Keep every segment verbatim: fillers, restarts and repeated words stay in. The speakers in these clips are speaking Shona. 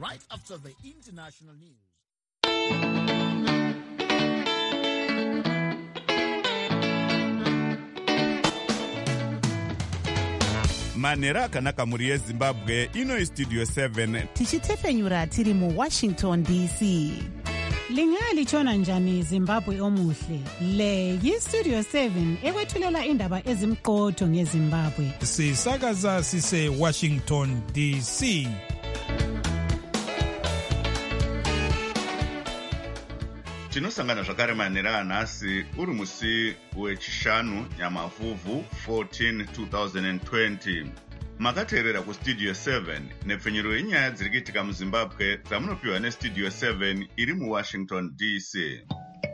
right after the international news. Manera akanaka muri yeZimbabwe ino Studio seven tichitefenyura tiri mu Washington D C. Lingali chona njani Zimbabwe omuhle. Le yi Studio seven ekwethulela indaba ezimqotho ngeZimbabwe. Sisakaza sise Washington D C. Tinosangana zvakare manera anhasi uri musi wechishanu Nyamavhuvhu fourteen twenty twenty. Makateerera kuStudio seven nepfenyuro yenyaya dziri kuitika muZimbabwe dzamunopiwa neStudio seven iri muWashington D C.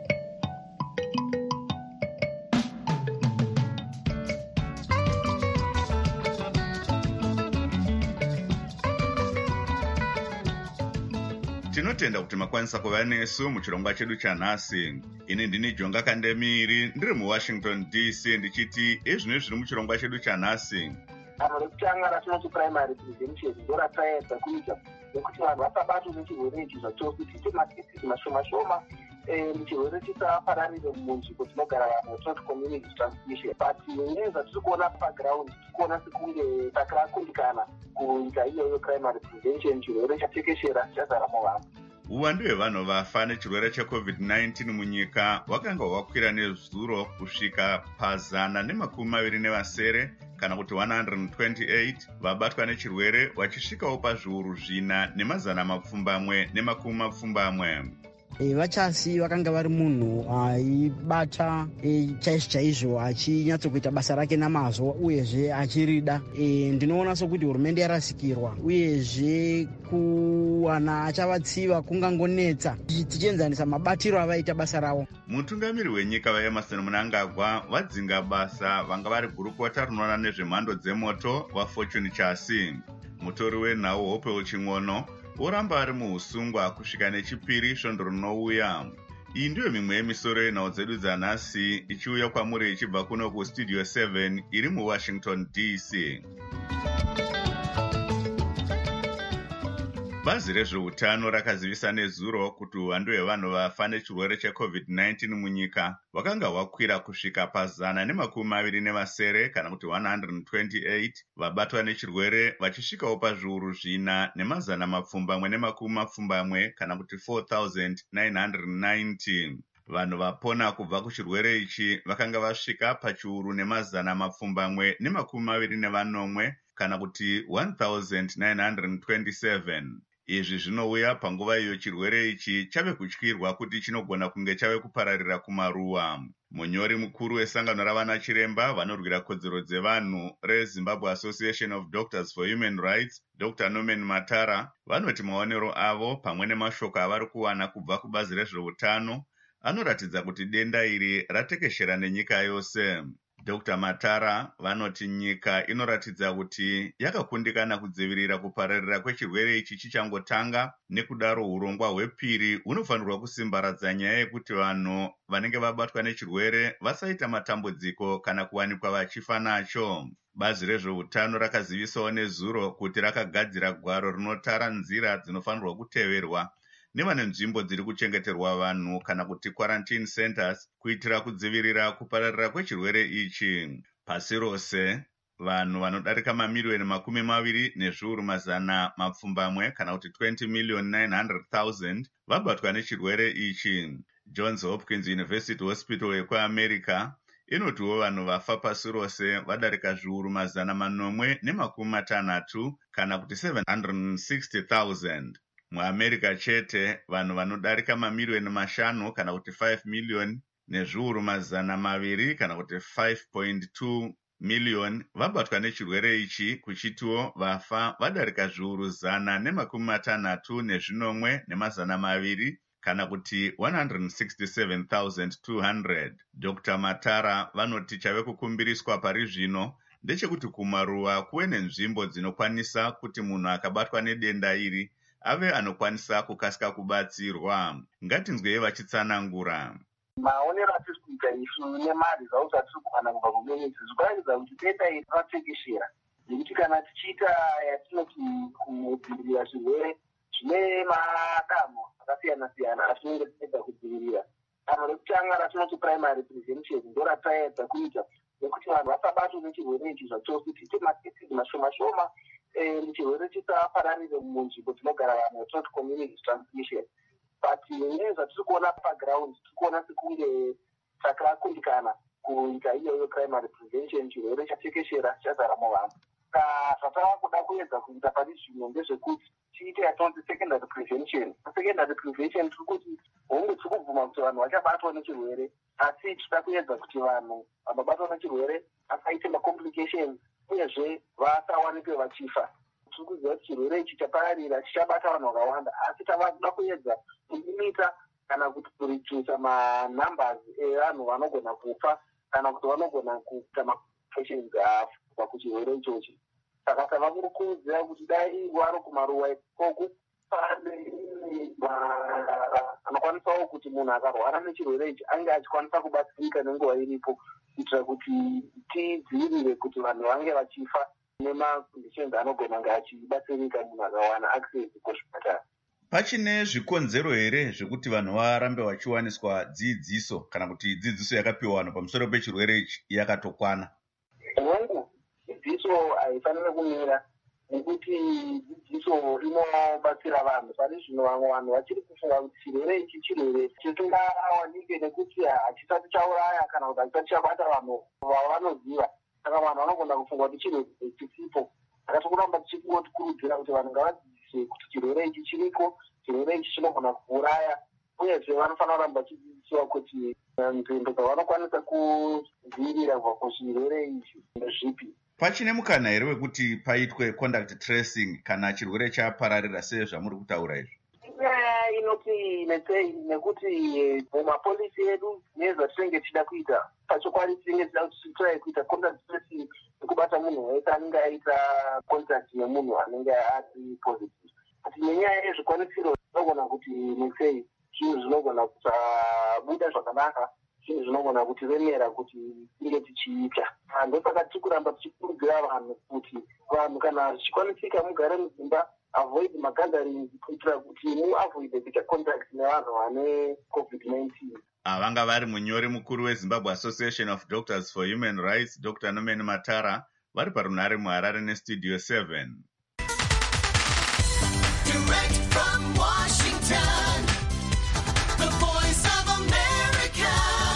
Tinotenda kuti makwanisa kuva nesu muchirongwa chedu chanhasi. Ini ndini Jonga Kandemiri ndiri muWashington D C ndichiti ezvino zviri muchirongwa chedu chanhasi. Avo rekutanga ratinoti primary prevention ndoratsaedza kuita nekuti vanhu vasabatwa nechirwere ichi zvachosi tiite makesis mashoma shoma chirwere chisapararire munzvimbo dzinogara vanhu vetinoti community transmission. But nenyaya dzatiri kuona paground tiri kuona sekunge takakundikana kuita iyoyo primary prevention, chirwere chatekeshera chazara muvanhu. Uwandu hwevanhu vafa nechirwere checovid nineteen munyika hwakanga hwakwira nezuro kusvika pazana nemakumi maviri nevasere kana kuti one hundred twenty-eight vabatwa nechirwere vachisvikawo pazviuru zvina nemazana mapfumbamwe nemakumi mapfumbamwe. E, vachasi vakanga vari munhu aibata e, chaizvo chaizvo achinyatsokuita basa rake namazvo uyezve achirida. E, ndinoona sokuti hurumende yarasikirwa uyezve kuwana achavatsiva kungangonetsa tichienzanisa mabatiro avaita basa ravo. Mutungamiri wenyika vaEmerson Mnangagwa vadzinga basa vanga vari gurukota rinoona nezvemhando dzemoto vaFortune Chasi. Mutori wenhau Hopewell Ching'ono oramba ari muusungwa kusvika nechipiri svondo rinouya. Iyi ndiyo mimwe yemisoro yenhau dzedu dzanhasi ichiuya kwamuri ichibva kuno kuStudio seven iri muWashington D C. Bazi rezveutano rakazivisa nezuro kuti uwandu hwevanhu vafa nechirwere checovid nineteen munyika hwakanga hwakwira kusvika pazana nemakumi maviri nevasere kana kuti one hundred twenty-eight vabatwa nechirwere vachisvikawo pazviuru zvina nemazana mapfumbamwe nemakumi mapfumbamwe kana kuti four thousand nine hundred ninety. Vanhu vapona kubva kuchirwere ichi vakanga vasvika pachiuru nemazana mapfumbamwe nemakumi maviri nevanomwe kana kuti one thousand nine hundred twenty-seven. Izvi zvinouya panguva iyo chirwere ichi chave kutyirwa kuti chinogona kunge chave kupararira kumaruwa. Munyori mukuru wesangano ravana chiremba vanorwira kodzero dzevanhu reZimbabwe Association of Doctors for Human Rights, Doctor Norman Matara, vanoti maonero avo pamwe nemashoko avari kuwana kubva kubazi rezveutano anoratidza kuti denda iri ratekeshera nenyika yose. Doctor Matara vanoti nyika inoratidza kuti yakakundikana kudzivirira kupararira kwechirwere ichi chichangotanga, nekudaro urongwa hwepiri hunofanirwa kusimbaradza nyaya yekuti vanhu vanenge vabatwa nechirwere vasaita matambudziko kana kuwanikwa vachifa nacho. Bazi rezveutano rakazivisawo nezuro kuti rakagadzira gwaro rinotara nzira dzinofanirwa kuteverwa nevane nzvimbo dziri kuchengeterwa vanhu kana kuti quarantine centers kuitira kudzivirira kupararira kwechirwere ichi. Pasi rose vanhu vanodarika mamiliyoni makumi maviri nezviuru mazana mapfumbamwe kana kuti twenty million nine hundred thousand vabatwa nechirwere ichi. Johns Hopkins University Hospital yekuAmerica inotiwo vanhu vafa pasi rose vadarika zviuru mazana manomwe nemakumi matanhatu kana kuti seven hundred sixty thousand. MuAmerica chete vanhu vanodarika mamiliyoni mashanu kana kuti five million nezviuru mazana maviri kana kuti five point two million vabatwa nechirwere ichi, kuchitiwo vafa vadarika zviuru zana nemakumi matanhatu nezvinomwe nemazana maviri kana kuti one hundred sixty-seven thousand two hundred. Doctor Matara vanoti chave kukumbiriswa pari zvino ndechekuti kumaruwa kuve nenzvimbo dzinokwanisa kuti munhu akabatwa nedenda iri ave anokwanisa kukasika kubatsirwa. Ngatinzwei vachitsanangura. Maonero atiri kuita isu nemari zvawo dzatiri kuwana kubva kumenyedzi zvikuratidza kuti denda iri ratekeshera, nekuti kana tichiita yatinoti kudzivirira zvirwere zvine dzakasiyana-siyana asi tinenge tiedza kudzivirira. Danho rekutanga ratinoti primary prevention ndo rataedza kuita nekuti vanhu vasabatwa nechirwere ichi zvachose tiite macases mashoma shoma chirwere chisapararire munzvimbo dzinogara vanhu yatinoti community transmission. But nyaya zvatiri kuona paground tiri kuona sekunge takakundikana kuita iyoyo primary prevention, chirwere chatekeshera chazara muvanhu. Zvatava kuda kuedza kuita pari zvino ndezvekuti tiite yatinoti secondary prevention. Secondary prevention tiri kuti hongu tiri kubvuma kuti vanhu vachabatwa nechirwere asi tinoda kuedza kuti vanhu vanobatwa nechirwere asaite macomplications uyezve vasawanikwe vachifa. Tiri kuziva kuti chirwere ichi chapararira chichabata vanhu vakawanda asi tava kuda kuedza kulimita kana kuti kurichusa manumbers evanhu vanogona kufa kana kuti vanogona kuita macomplications kubva kuchirwere ichochi. Saka tava kurukurudzira kuti dai ingwaro kumaruwa ikoko anokwanisawo kuti munhu akarwara nechirwere ichi ange achikwanisa kubatsirika nenguva iripo kuitira kuti tidzivirire kuti vanhu vange vachifa nemaconditions anogona kunge achibatsirika munhu akawana access kuzvipatara. Pachine zvikonzero here zvekuti vanhu varambe vachiwaniswa dzidziso kana kuti dzidziso yakapiwa vanhu pamusoro pechirwere ichi yakatokwana? Hongu dzidziso haifaniri kumira nekuti dzidziso inobatsira vanhu. Pari zvino vamwe vanhu vachiri kufunga kuti chirwere ichi chirwere chisingawanike nekuti hachisati chauraya kana kuti hachisati chabata vanhu vavanoziva. Saka vanhu vanogona kufunga kuti chirwere chisipo. Saka tikuramba tichikurudzira kuti vanhu ngavadzidziswe kuti chirwere ichi chiriko, chirwere ichi chinogona kuuraya, uyezve vanofanira kuramba vachidzidziswa kuti nzvimbo dzavanokwanisa kudzivirira kubva kuchirwere ichi ndezvipi. Pachine mukana here wekuti paitwe contact tracing kana chirwere chapararira sezvamuri kutaura izvi? Inyaya inoti netsei nekuti mumapolisi edu nezvatinenge tichida kuita pachokwadi tinenge tichida kuti titrai kuita contact tracing nekubata munhu wese anenge aita contact nemunhu anenge ari positive. Asi nenyaya yezvikwanisiro zvinogona kuti netsei zvinhu zvinogona kusabuda zvakanaka, zvinhu zvinogona kutiremera kuti tinge tichiita. Ndosaka tiri kuramba tichikurudzira vanhu kuti vanhu kana zvichikwanisika mugare mudzimba, avoid magatherings kuitira kuti muavoid kuita contact nevanhu vane covid nineteen. Vanga vari munyori mukuru weZimbabwe Association of Doctors for Human Rights, Doctor Nomeni Matara, vari parunhare muHarare neStudio seven. Direct from Washington, the voice of America,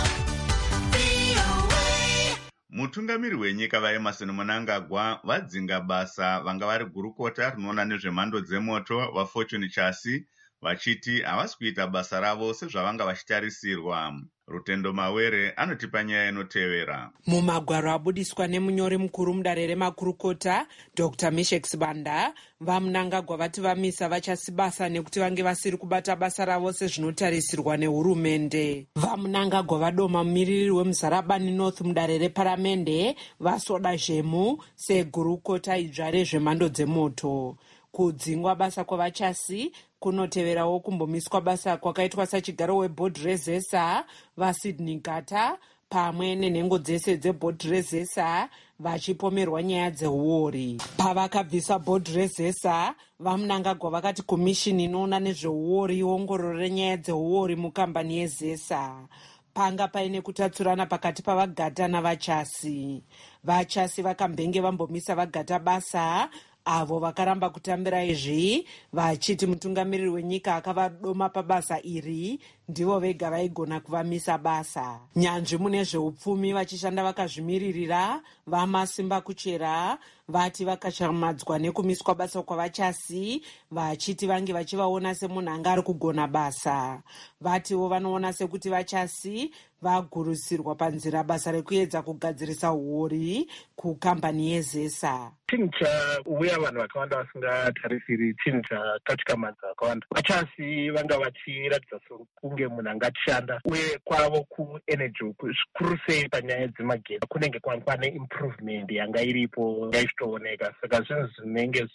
V O A. Mutungamiri wenyika vaEmmerson Mnangagwa vadzinga basa vanga vari gurukota rinoona nezvemhando dzemoto vaFortune Chasi vachiti havasi kuita basa ravo sezvavanga vachitarisirwa. Rutendo Mawere anotipa nyaya inotevera. Mumagwaro abudiswa nemunyori mukuru mudare remakurukota Doctor Meshek Sibanda, vaMnangagwa vati vamisa vachasi basa nekuti vange vasiri kubata basa ravo sezvinotarisirwa nehurumende. VaMnangagwa vadoma mumiriri weMuzarabani North mudare reparamende vaSoda Zhemu segurukota idzva rezvemhando dzemoto. Kudzingwa basa kwavachasi kunoteverawo kumbomiswa basa kwakaitwa sachigaro webhodhi rezesa vaSydney Gata pamwe nenhengo dzese dzebhodhi rezesa vachipomerwa nyaya dzeuori. Pavakabvisa bhodhi rezesa, vaMnangagwa vakati komishini inoona nezveuori iongorore nyaya dzeuori mukambani yezesa. Panga paine kutatsurana pakati pavaGata navachasi. Vachasi vakambenge vambomisa vaGata basa, avo vakaramba kutambira izvi vachiti mutungamiriri wenyika akavadoma pabasa iri ndivo vega vaigona kuvamisa basa. Nyanzvi mune zveupfumi vachishanda vakazvimiririra vaMasimba Kuchera vati vakashamadzwa nekumiswa basa kwavachasi vachiti vange vachivaona semunhu anga ari kugona basa. Vativo vanoona sekuti vachasi vagurusirwa panzira basa rekuedza kugadzirisa uori kukambani yezesa. Chinhu chauya vanhu vakawanda vasingatarisiri, chinhu chakatikamadza vakawanda. Vachasi vanga vachiratidza sokunge munhu anga achishanda uye kwavo kuenergy zvikuru sei panyaya dzemagetsi kunenge pane improvement yanga iripo yaitooneka. Saka zvinhu zvinenge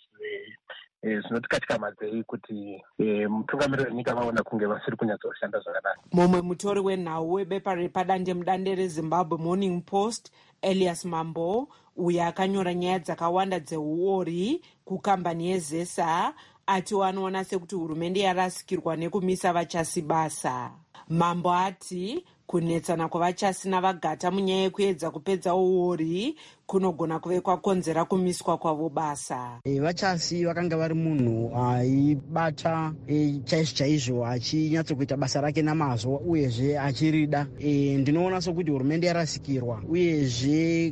zvinotikatikamadzei kuti mutungamiriri wenyika vaona kunge vasiri kunyatsoshanda zvakanaka. Mumwe mutori wenhau webepa repadande mudande reZimbabwe Morning Post Elias Mambo, uyo akanyora nyaya dzakawanda dzeuori kukambani yezesa, ati wanoona sekuti hurumende yarasikirwa nekumisa vachasi basa. Mambo ati kunetsana kwavachasi navagata munyaya yekuedza kupedza uori kunogona kuve kwakonzera kumiswa kwavo basa. E, vachasi vakanga vari munhu aibata e, chaizvo chaizvo achinyatsokuita basa rake namazvo uyezve achirida. E, ndinoona sokuti hurumende yarasikirwa uyezve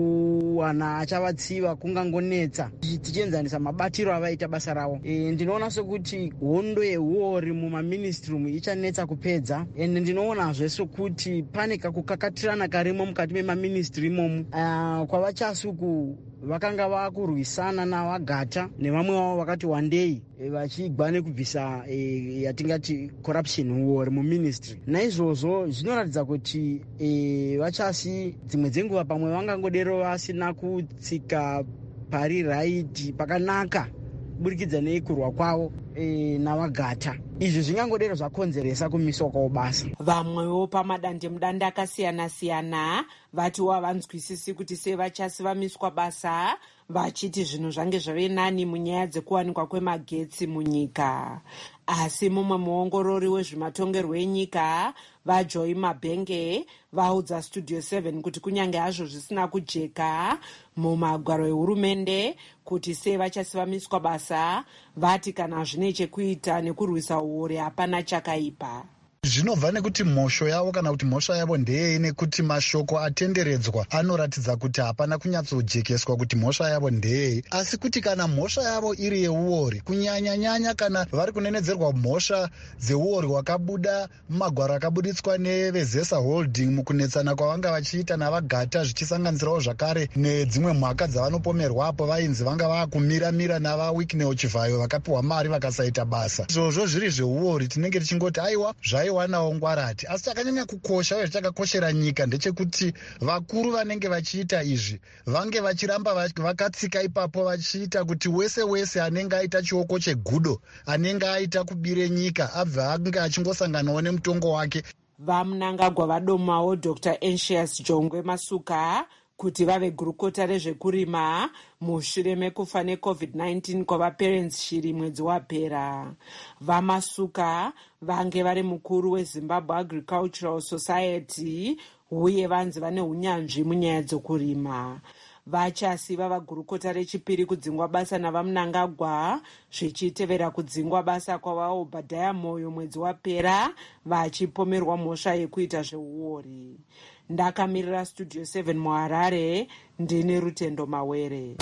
kuwana achavatsiva kungangonetsa tichienzanisa mabatiro avaita basa ravo. E, ndinoona sokuti hondo yeuori mumaministirumu ichanetsa kupedza, ende ndinoonazve sokuti pane kakukakatirana karimo mukati memaministiri imomu. Uh, kwa vachasuku vakanga vakurwisana navagata nevamwe vavo vakati wandei e, vachigwa nekubvisa e, yatingati corruption uori muministry. Naizvozvo zvinoratidza kuti e, vachasi dzimwe dzenguva pamwe vangangodero vasina kutsika pari raiti pakanaka kuburikidza neikurwa kwavo e, navagata. Izvi zvingangodero zvakonzeresa kumiswa kwavo basa. Vamwewo pamadandemudanda akasiyana-siyana vati havanzwisisi kuti sei vachasi vamiswa basa, vachiti zvinhu zvange zvave nani munyaya dzekuwanikwa kwemagetsi munyika. Asi mumwe muongorori wezvematongerwo enyika vaJoy Mabhenge vaudza Studio seven kuti kunyange hazvo zvisina kujeka mumagwaro ehurumende kuti sei vachasi vamiswa basa, vati kana zvine chekuita nekurwisa uori hapana chakaipa. Zvinobva nekuti mhosho yavo kana kuti mhosva yavo ndeyei, nekuti mashoko atenderedzwa anoratidza kuti hapana kunyatsojekeswa kuti mhosva yavo ndeyei. Asi kuti kana mhosva yavo iri yeuori, kunyanya-nyanya kana vari kunenedzerwa mhosva dzeuori hwakabuda mumagwaro akabuditswa nevezesa holding mukunetsana kwavanga vachiita navagata, zvichisanganisirawo zvakare nedzimwe mhaka dzavanopomerwapo vainzi vanga vakumira-mira navawikneo chivhayo vakapiwa mari vakasaita basa. Izvozvo zviri zveuori tinenge tichingoti aiwa zvaiwa wanawo ngwarati. Asi chakanyanya kukosha uye chakakoshera nyika ndechekuti vakuru vanenge vachiita izvi vange vachiramba vakatsika ipapo vachiita kuti wese wese anenge aita chioko chegudo, anenge aita kubire nyika, abve ange achingosanganawo nemutongo wake. Vamunangagwa vadomawo Doctor Anxious Jongwe Masuka kuti vave gurukota rezvekurima mushure mekufa necovid nineteen kwavaparents shiri mwedzi wapera. Vamasuka vange vari mukuru weZimbabwe Agricultural Society uye vanzi vane unyanzvi munyaya dzokurima. Vachasi vava gurukota rechipiri kudzingwa basa navamunangagwa zvichitevera kudzingwa basa kwavaObhadhaya Moyo mwedzi wapera vachipomerwa mhosva yekuita zveuori. Ndakamirira Studio seven muHarare, ndine Rutendo Mawere.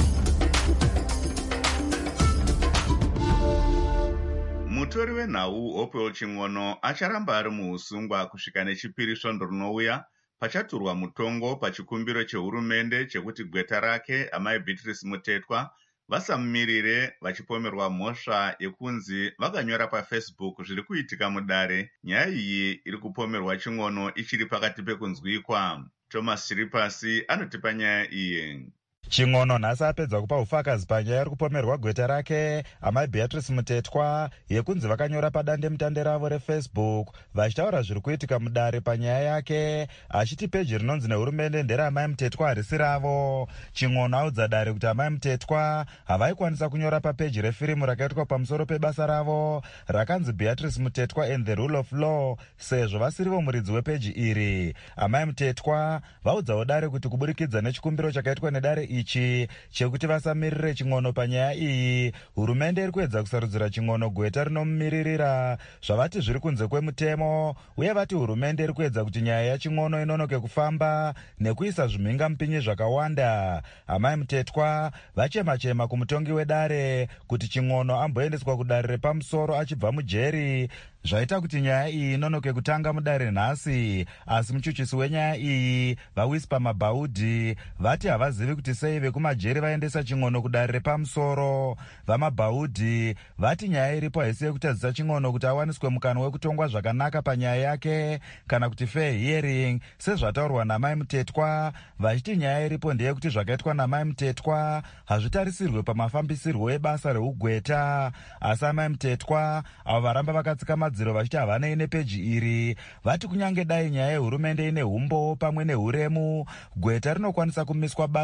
Mutori wenhau Opel Ching'ono acharamba ari muusungwa kusvika nechipiri svondo rinouya pachaturwa mutongo pachikumbiro chehurumende chekuti gweta rake amai Beatrice Mutetwa vasamumirire vachipomerwa mhosva yekunzi vakanyora paFacebook zviri kuitika mudare. Nyaya iyi iri kupomerwa Ching'ono ichiri pakati pekunzwikwa. Thomas Chiripasi anotipa nyaya iyi. Ching'ono nhasi apedza kupa ufakazi panyaya iri kupomerwa gweta rake amai Beatrice Mutetwa yekunzi vakanyora padande mutande ravo reFacebook vachitaura zviri kuitika mudare panyaya yake, achiti peji rinonzi nehurumende nderamai Mutetwa harisi ravo. Ching'ono audza dare kuti amai Mutetwa havaikwanisa kunyora papeji refirimu rakaitwa pamusoro pebasa ravo rakanzi Beatrice Mutetwa and the Rule of Law sezvo vasirivo muridzi wepeji iri. Amai Mutetwa vaudzawo dare kuti kuburikidza nechikumbiro chakaitwa nedare ichi chekuti vasamirire Ching'ono panyaya iyi, hurumende iri kuedza kusarudzira Ching'ono gweta rinomumiririra zvavati zviri kunze kwemutemo, uye vati hurumende iri kuedza kuti nyaya yaChing'ono inonoke kufamba nekuisa zvimhinga mupinyi zvakawanda. Amai Mutetwa vachema-chema kumutongi wedare kuti Ching'ono amboendeswa kudare repamusoro achibva mujeri, zvaita kuti nyaya iyi inonoke kutanga mudare nhasi. Asi muchuchisi wenyaya iyi vaWhisper Mabhaudhi vati havazivi kuti sei vekumajeri vaendesa Ching'ono kudare repamusoro. VaMabhaudhi vati nyaya iripo haisi yekutadzisa Ching'ono kuti awaniswe mukana wekutongwa zvakanaka panyaya yake kana kuti fair hearing sezvataurwa namai Mutetwa, vachiti nyaya iripo ndeyekuti zvakaitwa namai Mutetwa hazvitarisirwe pamafambisirwo ebasa reugweta. Asi amai Mutetwa avo varamba vakatsika madziro vachiti havanei nepeji iri vati kunyange dai nyaya yehurumende ine umbo pamwe nehuremu, gweta rinokwanisa kumiswa basa kana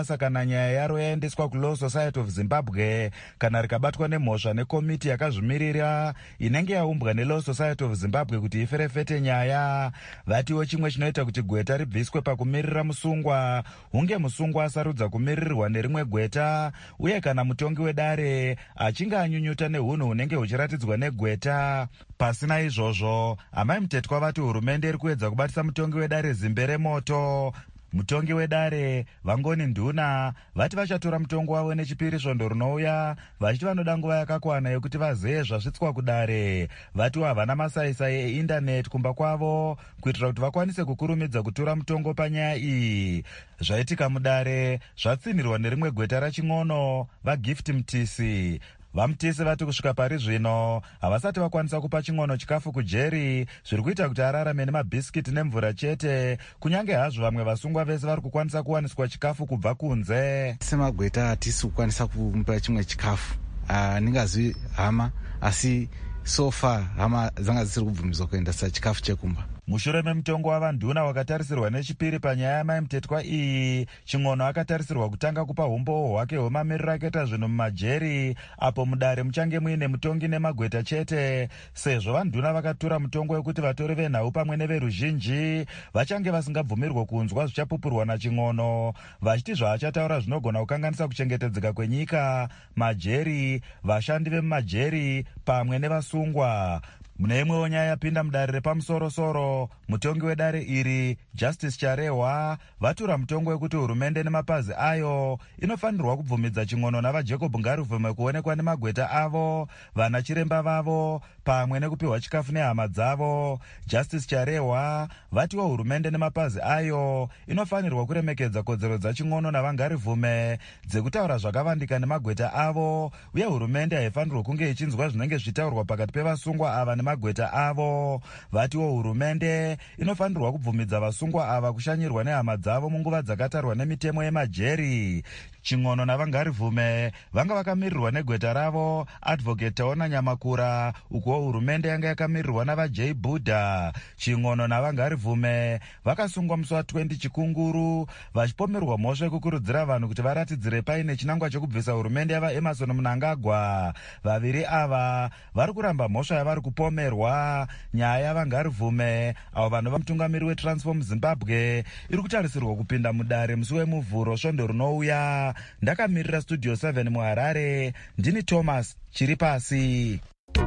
nyaya yaro yaendeswa kulaw society of zimbabwe kana rikabatwa nemhosva nekomiti yakazvimirira inenge yaumbwa nelaw society of zimbabwe kuti iferefete nyaya. Vatiwo chimwe chinoita kuti gweta ribviswe pakumirira musungwa hunge musungwa asarudza kumiririrwa nerimwe gweta, uye kana mutongi wedare achinge anyunyuta neunhu hunenge huchiratidzwa negweta. Pasina izvozvo, amai Mutetwa vati hurumende iri kuedza kubatisa mutongi wedare zimbe remoto. Mutongi wedare Vangoni Nduna vati vachatora mutongo wavo nechipiri svondo runouya, vachiti vanoda nguva yakakwana yekuti vazeye zvasvitswa kudare. Vati havana masaisai eindaneti kumba kwavo kuitira kuti vakwanise kukurumidza kutora mutongo panyaya iyi. Zvaitika mudare zvatsinirwa nerimwe gweta raching'ono vaGift Mtisi. Vamutisi vati kusvika pari zvino havasati vakwanisa kupa ching'ono chikafu kujeri, zviri kuita kuti ararame nemabhisikiti nemvura chete, kunyange hazvo vamwe vasungwa vese vari kukwanisa kuwaniswa chikafu kubva kunze. Semagweta hatisi kukwanisa kumupa chimwe chikafu. Handingazivi hama, asi so far hama dzanga dzisiri kubvumidzwa kuendesa chikafu chekumba. Mushure memutongo wavanduna wakatarisirwa nechipiri panyaya yamai Mutetwa iyi, ching'ono akatarisirwa kutanga kupa umbowo hwake hwemamiriro akaita zvinhu mumajeri, apo mudare muchange muine mutongi nemagweta chete, sezvo vanduna vakatura mutongo wekuti vatori venhau pamwe neveruzhinji vachange vasingabvumirwa kunzwa zvichapupurwa naching'ono, vachiti zvaachataura zvinogona kukanganisa kuchengetedzeka kwenyika, majeri, vashandi vemumajeri pamwe nevasungwa. Mune imwewo nyaya yapinda mudare repamusoro-soro, mutongi wedare iri Justice Charehwa vatura mutongo wekuti hurumende nemapazi ayo inofanirwa kubvumidza ching'ono navaJacob Ngaruvume kuonekwa nemagweta avo, vana chiremba vavo pamwe nekupiwa chikafu nehama dzavo. Justice Charehwa vatiwo hurumende nemapazi ayo inofanirwa kuremekedza kodzero dzaching'ono navangaruvume dzekutaura zvakavandika nemagweta avo, uye hurumende haifanirwa kunge ichinzwa zvinenge zvitaurwa pakati pevasungwa ava nemagweta avo. Vatiwo hurumende inofanirwa kubvumidza vasungwa ava kushanyirwa nehama dzavo munguva dzakatarwa nemitemo yemajeri. Ching'ono navangaruvume vanga vakamirirwa negweta ravo Advocate Taona Nyamakura, uko hurumende yanga yakamirirwa navaJ Buddha. Ching'ono navangaruvume vakasungwa musi wa20 Chikunguru vachipomerwa mhosva yekukurudzira vanhu kuti varatidzire paine chinangwa chekubvisa hurumende yava Emerson Mnangagwa. Vaviri ava vari kuramba mhosva yavari kupomerwa. Nyaya yavangaruvume avo vanhu vamutungamiri weTransform Zimbabwe iri kutarisirwa kupinda mudare musi wemuvhuro svondo runouya. Ndakamirira Studio seven muHarare, ndini Thomas Chiripasi.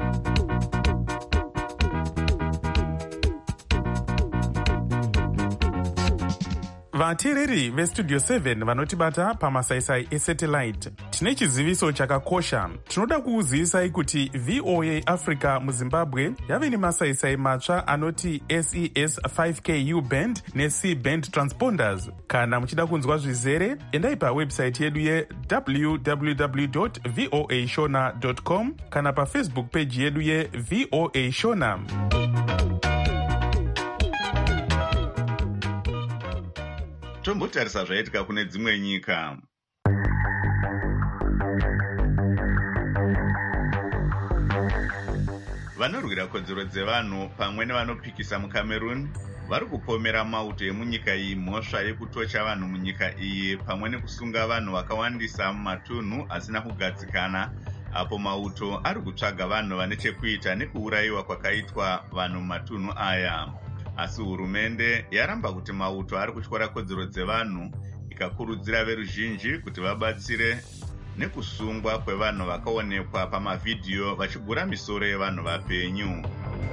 Vateereri vestudio seven vanotibata pamasaisai esatellite, tine chiziviso chakakosha. Tinoda kukuzivisai kuti V O A Africa muZimbabwe yave nemasaisai matsva anoti S E S five K U band neC band transponders. Kana muchida kunzwa zvizere, endai pawebsite yedu ye w w w dot voa shona dot com kana pafacebook page yedu ye V O A Shona. Tombotarisa zvaitika kune dzimwe nyika. Vanorwira kodzero dzevanhu pamwe nevanopikisa muCameroon vari kupomera mauto emunyika iyi mhosva yekutocha vanhu munyika iyi pamwe nekusunga vanhu vakawandisa mumatunhu asina kugadzikana, apo mauto ari kutsvaga vanhu vane chekuita nekuurayiwa kwakaitwa vanhu mumatunhu aya. Asi hurumende yaramba kuti mauto ari kutyora kodzero dzevanhu, ikakurudzira veruzhinji kuti vabatsire nekusungwa kwevanhu vakaonekwa pamavhidhiyo vachigura misoro yevanhu vapenyu.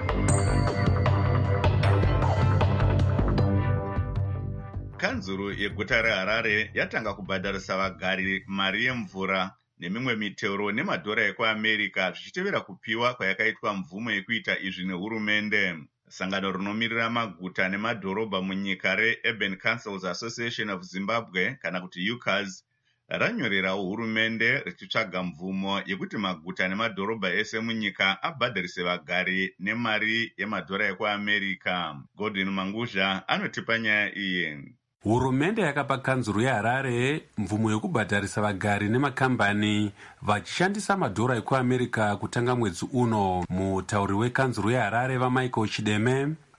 Kanzuru yeguta reHarare yatanga kubhadharisa vagari mari yemvura nemimwe mitero nemadhora ekuAmerica zvichitevera kupiwa kwayakaitwa mvumo yekuita izvi nehurumende. Sangano rinomirira maguta nemadhorobha munyika reUrban Councils Association of Zimbabwe kana kuti U C A S ranyorerawo hurumende richitsvaga mvumo yekuti maguta nemadhorobha ese munyika abhadharise vagari nemari yemadhora ekuAmerica. Godwin Manguzha anotipa nyaya iyi. Hurumende yakapa kanzuru yeHarare mvumo yekubhadharisa vagari nemakambani vachishandisa madhora ekuAmerica kutanga mwedzi uno. Mutauri wekanzuru yeHarare vaMichael Chideme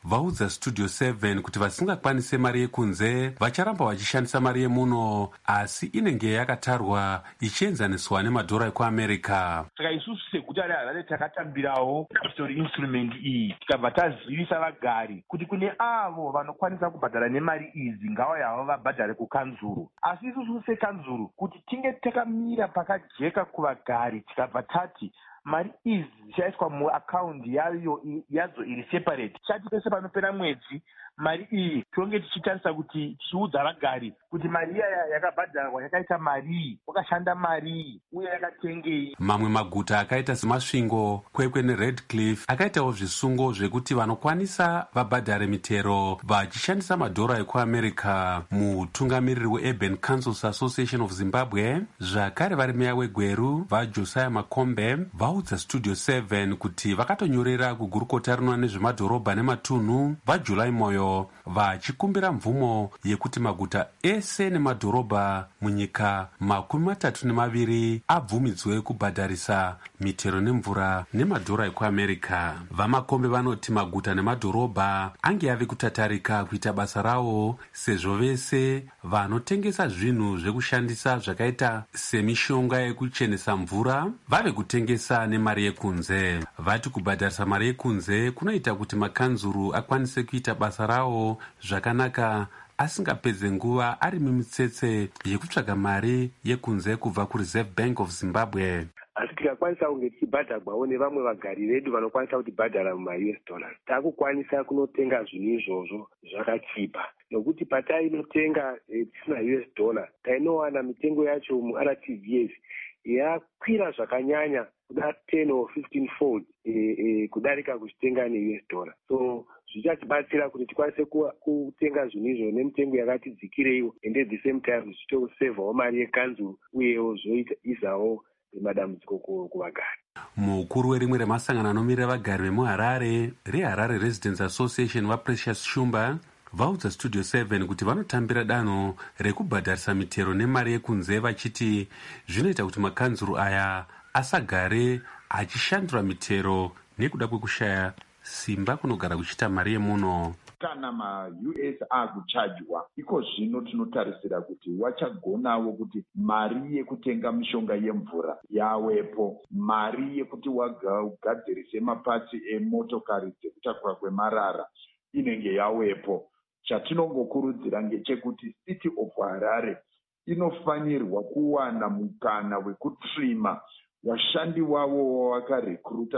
vaudza studio seven kuti vasingakwanise mari yekunze vacharamba vachishandisa mari yemuno, asi inenge yakatarwa ichienzaniswa nemadhora ekuamerica. Saka isusu seguta reHarare takatambirawo story instrument iyi tikabva tazivisa vagari kuti kune avo vanokwanisa kubhadhara nemari idzi ngavauye havo vabhadhare kukanzuru. Asi isusu sekanzuru kuti tinge takamira pakajeka kuvagari tikabva tati mari idzi dzichaiswa muakaundi yayo yadzo iri separate. Chati pese panopera mwedzi mari iyi tonge tichitarisa kuti tichiudza vagari kuti mari iya yakabhadharwa yakaita marii, wakashanda marii uye yakatengei. Mamwe maguta akaita semasvingo, Kwekwe neRedcliffe akaitawo zvisungo zvekuti vanokwanisa vabhadhare mitero vachishandisa madhora ekuamerica. Mutungamiriri weUrban Councils Association of Zimbabwe zvakare vari meya weGweru vaJosiah Makombe vaudza studio seven kuti vakatonyorera kugurukota rinoona nezvemadhorobha nematunhu vaJuly Moyo vachikumbira mvumo yekuti maguta ese nemadhorobha munyika makumi matatu nemaviri abvumidzwe kubhadharisa mitero nemvura nemadhora ekuamerica. Vamakombe vanoti maguta nemadhorobha ange ave kutatarika kuita basa rawo sezvo vese vanotengesa zvinhu zvekushandisa zvakaita semishonga yekuchenesa mvura vave kutengesa nemari yekunze. Vati kubhadharisa mari yekunze kunoita kuti makanzuru akwanise kuita basa rawo zvakanaka asingapedze nguva ari mimitsetse yekutsvaga mari yekunze kubva kuReserve Bank of Zimbabwe. Asi tikakwanisa kunge tichibhadharwawo nevamwe vagari vedu vanokwanisa kutibhadhara muma-U S dollars, takukwanisa kunotenga zvinhu izvozvo zvakachipa. Nokuti patainotenga eh, tisina U S dollar tainowana mitengo yacho mu-R T V S yakwira zvakanyanya kuda ten or fifteen fold eh, eh, kudarika kuchitenga ne-U S dollar. So zvichatibatsira kuti tikwanise kutenga zvinhu izvo nemitengo yakati dzikireiwo, and at the same time zvichitosevhawo mari yekanzuru uyewo zvoisawo madambudziko kuvagari. Mukuru werimwe remasangano anomirira vagari vemuharare reHarare Residents Association vaPrecious Shumba vaudza studio seven kuti vanotambira danho rekubhadharisa mitero nemari yekunze vachiti zvinoita kuti makanzuru aya asagare achishandura mitero nekuda kwekushaya simba kunogara kuchita mari yemuno. Kana ma-U S akuchajwa, iko zvino tinotarisira kuti wachagonawo kuti mari yekutenga mishonga yemvura yawepo, mari yekuti wagadzirise mapatsi emotokari dzekutakura kwemarara inenge yawepo. Chatinongokurudzira ngechekuti City of Harare inofanirwa kuwana mukana wekutrima vashandi wavo wavakarekruta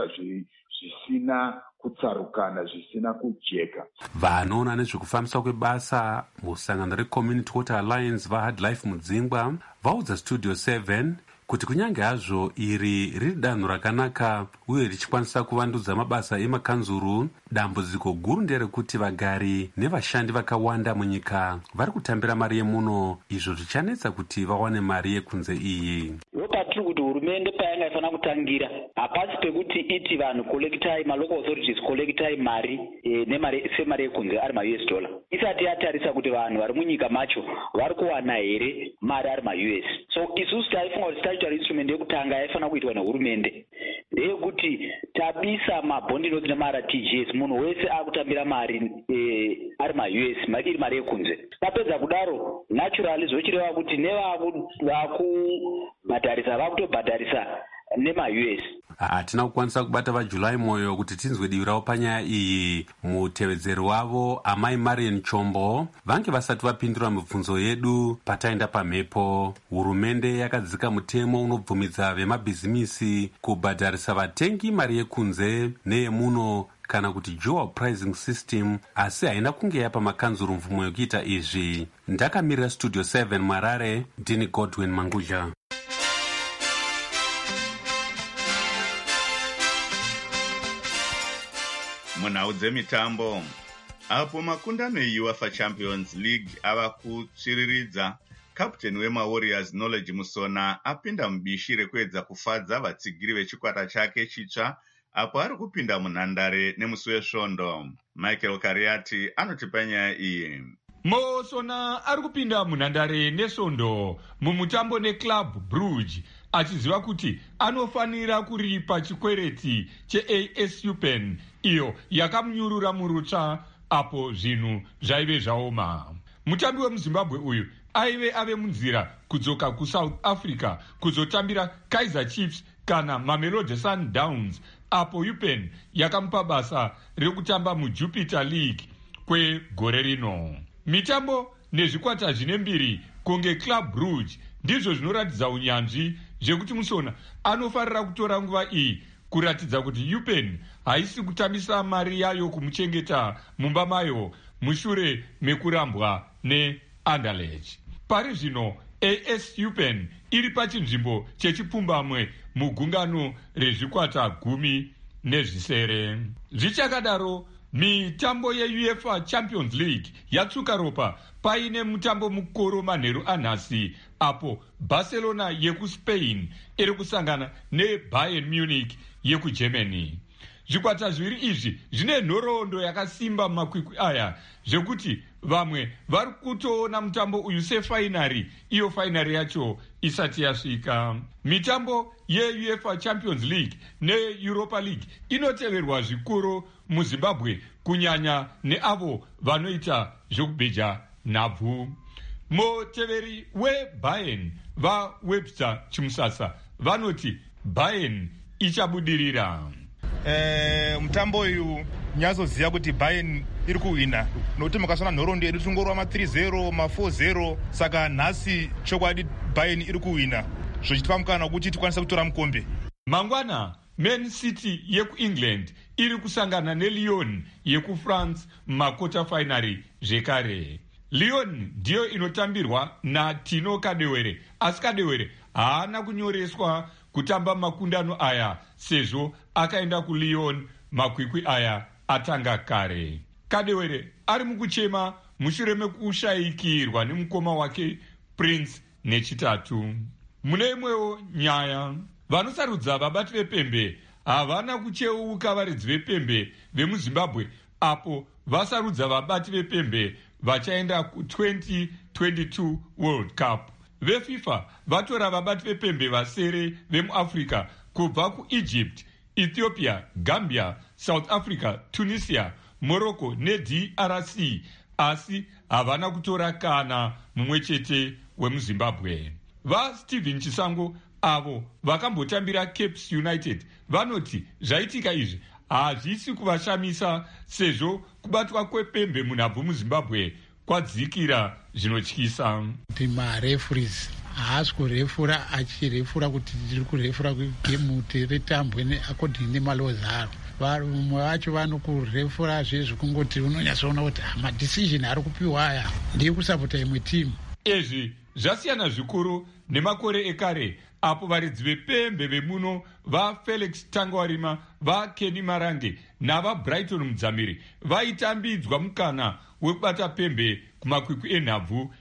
zvisina kutsarukana, zvisina kujeka. Vanoona nezvekufambiswa kwebasa musangano reCommunity Water Alliance vaHard Life Mudzingwa vaudza studio seven kuti kunyange hazvo iri riri danho rakanaka uye richikwanisa kuvandudza mabasa emakanzuru, dambudziko guru nderekuti vagari nevashandi vakawanda munyika vari kutambira mari yemuno, izvo zvichanetsa kuti vawane mari yekunze iyi. Patiri kuti hurumende payanga ifanira kutangira hapasi pekuti iti vanhu kolektai, malocal authorities kolektai mari e, nemari semari yekunze ari ma-U S dollar isati yatarisa kuti vanhu vari munyika macho vari kuwana here mari ari ma-U S. So isusu taifunga kuti statutory instrument yekutanga yaifanira kuitwa nehurumende ndeyekuti tabisa mabhondi noti nemara T G S, munhu wese akutambira mari e, ari ma-U S mari iri mari yekunze. Tapedza kudaro naturally zvochireva kuti nevakubhadharisa vakutobhadharisa nema-U S. Hatina kukwanisa kubata vaJuly Moyo kuti tinzwe divi ravo panyaya iyi. Mutevedzeri wavo Amai Marian Chombo vange vasati vapindura mibvunzo yedu pataenda pamhepo. Hurumende yakadzika mutemo unobvumidza vemabhizimisi kubhadharisa vatengi mari yekunze neyemuno kana kuti dual pricing system, asi haina kunge yapa makanzuru mvumo yokuita izvi. Ndakamirira studio seven Marare, ndini Godwin Manguja. Munhau dzemitambo, apo makundano eUEFA Champions League ava kutsviriridza, kaputeni wemaWarriors Knowledge Musona apinda mubishi rekuedza kufadza vatsigiri vechikwata chake chitsva apo ari kupinda munhandare nemusi wesvondo. Michael Kariati anotipa nyaya iyi. Musona ari kupinda munhandare nesvondo mumutambo neClub Brugge achiziva kuti anofanira kuripa chikwereti cheAS Eupen iyo yakamunyurura murutsva apo zvinhu zvaive zvaoma. Mutambi wemuzimbabwe uyu aive ave munzira kudzoka kusouth africa kuzotambira Kaizer Chiefs kana Mamelodi Sundowns, apo UPenn yakamupa basa rekutamba muJupiter League kwegore rino. Mitambo nezvikwata zvine mbiri kunge Club Brugge ndizvo zvinoratidza unyanzvi zvekuti Musona anofarira kutora nguva iyi kuratidza kuti UPenn haisi kutambisa mari yayo kumuchengeta mumba mayo mushure mekurambwa neAnderlecht. Pari zvino A S UPenn iri pachinzvimbo chechipfumbamwe mugungano rezvikwata gumi nezvisere. Zvichakadaro, mitambo yeUEFA Champions League yatsuka ropa paine mutambo mukoro manheru anhasi apo Barcelona yekuSpain iri kusangana neBayern Munich yekuGermany. Zvikwata zviviri izvi zvine nhoroondo yakasimba mumakwikwi aya zvekuti vamwe vari kutoona mutambo uyu sefainari, iyo fainari yacho isati yasvika. Mitambo yeUEFA Champions League neEuropa League inoteverwa zvikuru muZimbabwe kunyanya neavo vanoita zvokubheja nhabvu. Muteveri weBayern vaWebster Chimusasa vanoti Bayern ichabudirira. Eh, mutambo uyu nyazoziva kuti Bayern iri kuhwina nokuti makasana nhoroondo yedu tongorwa ma three zero ma four zero, saka nhasi chokwadi Bayern iri kuhwina zvichitipa mukana wekuti tikwanisa kutora mukombe. Mangwana Man City yekuEngland iri kusangana neLyon yekufrance mumakota fainari zvekare. Lyon ndiyo inotambirwa naTino Kadewere, asi Kadewere haana kunyoreswa kutamba makundano aya sezvo akaenda kuLyon makwikwi aya atanga kare. Kadewere ari mukuchema mushure mekushayikirwa nemukoma wake Prince nechitatu. Mune imwewo nyaya, vanosarudza vabati vepembe havana kucheuka varidzi vepembe vemuZimbabwe apo vasarudza vabati vepembe vachaenda ku-twenty twenty-two World Cup. VeFIFA vatora vabati vepembe vasere vemuAfrica kubva kuEgypt, Ethiopia, Gambia, South Africa, Tunisia, Morocco neD R C, asi havana kutora kana mumwe chete wemuZimbabwe. VaSteven Chisango avo vakambotambira Capes United vanoti zvaitika izvi hazvisi kuvashamisa sezvo kubatwa kwepembe munhabvu muZimbabwe kwadzikira zvinotyisa. Kuti mareferees haasi kurefura achirefura kuti tiri kurefura gemu tiritambwe according nemalaws aro. Vamwe vacho vanokurefura zvezvo kungoti unonyatsoona kuti madecision ari kupiwa aya ndiri kusapota imwe timu. Izvi zvasiyana zvikuru nemakore ekare apo varidzi vepembe vemuno vaFelix Tangwarima, vaKenny Marange navaBrighton Mudzamiri vaitambidzwa mukana wekubata pembe kumakwikwi enhabvu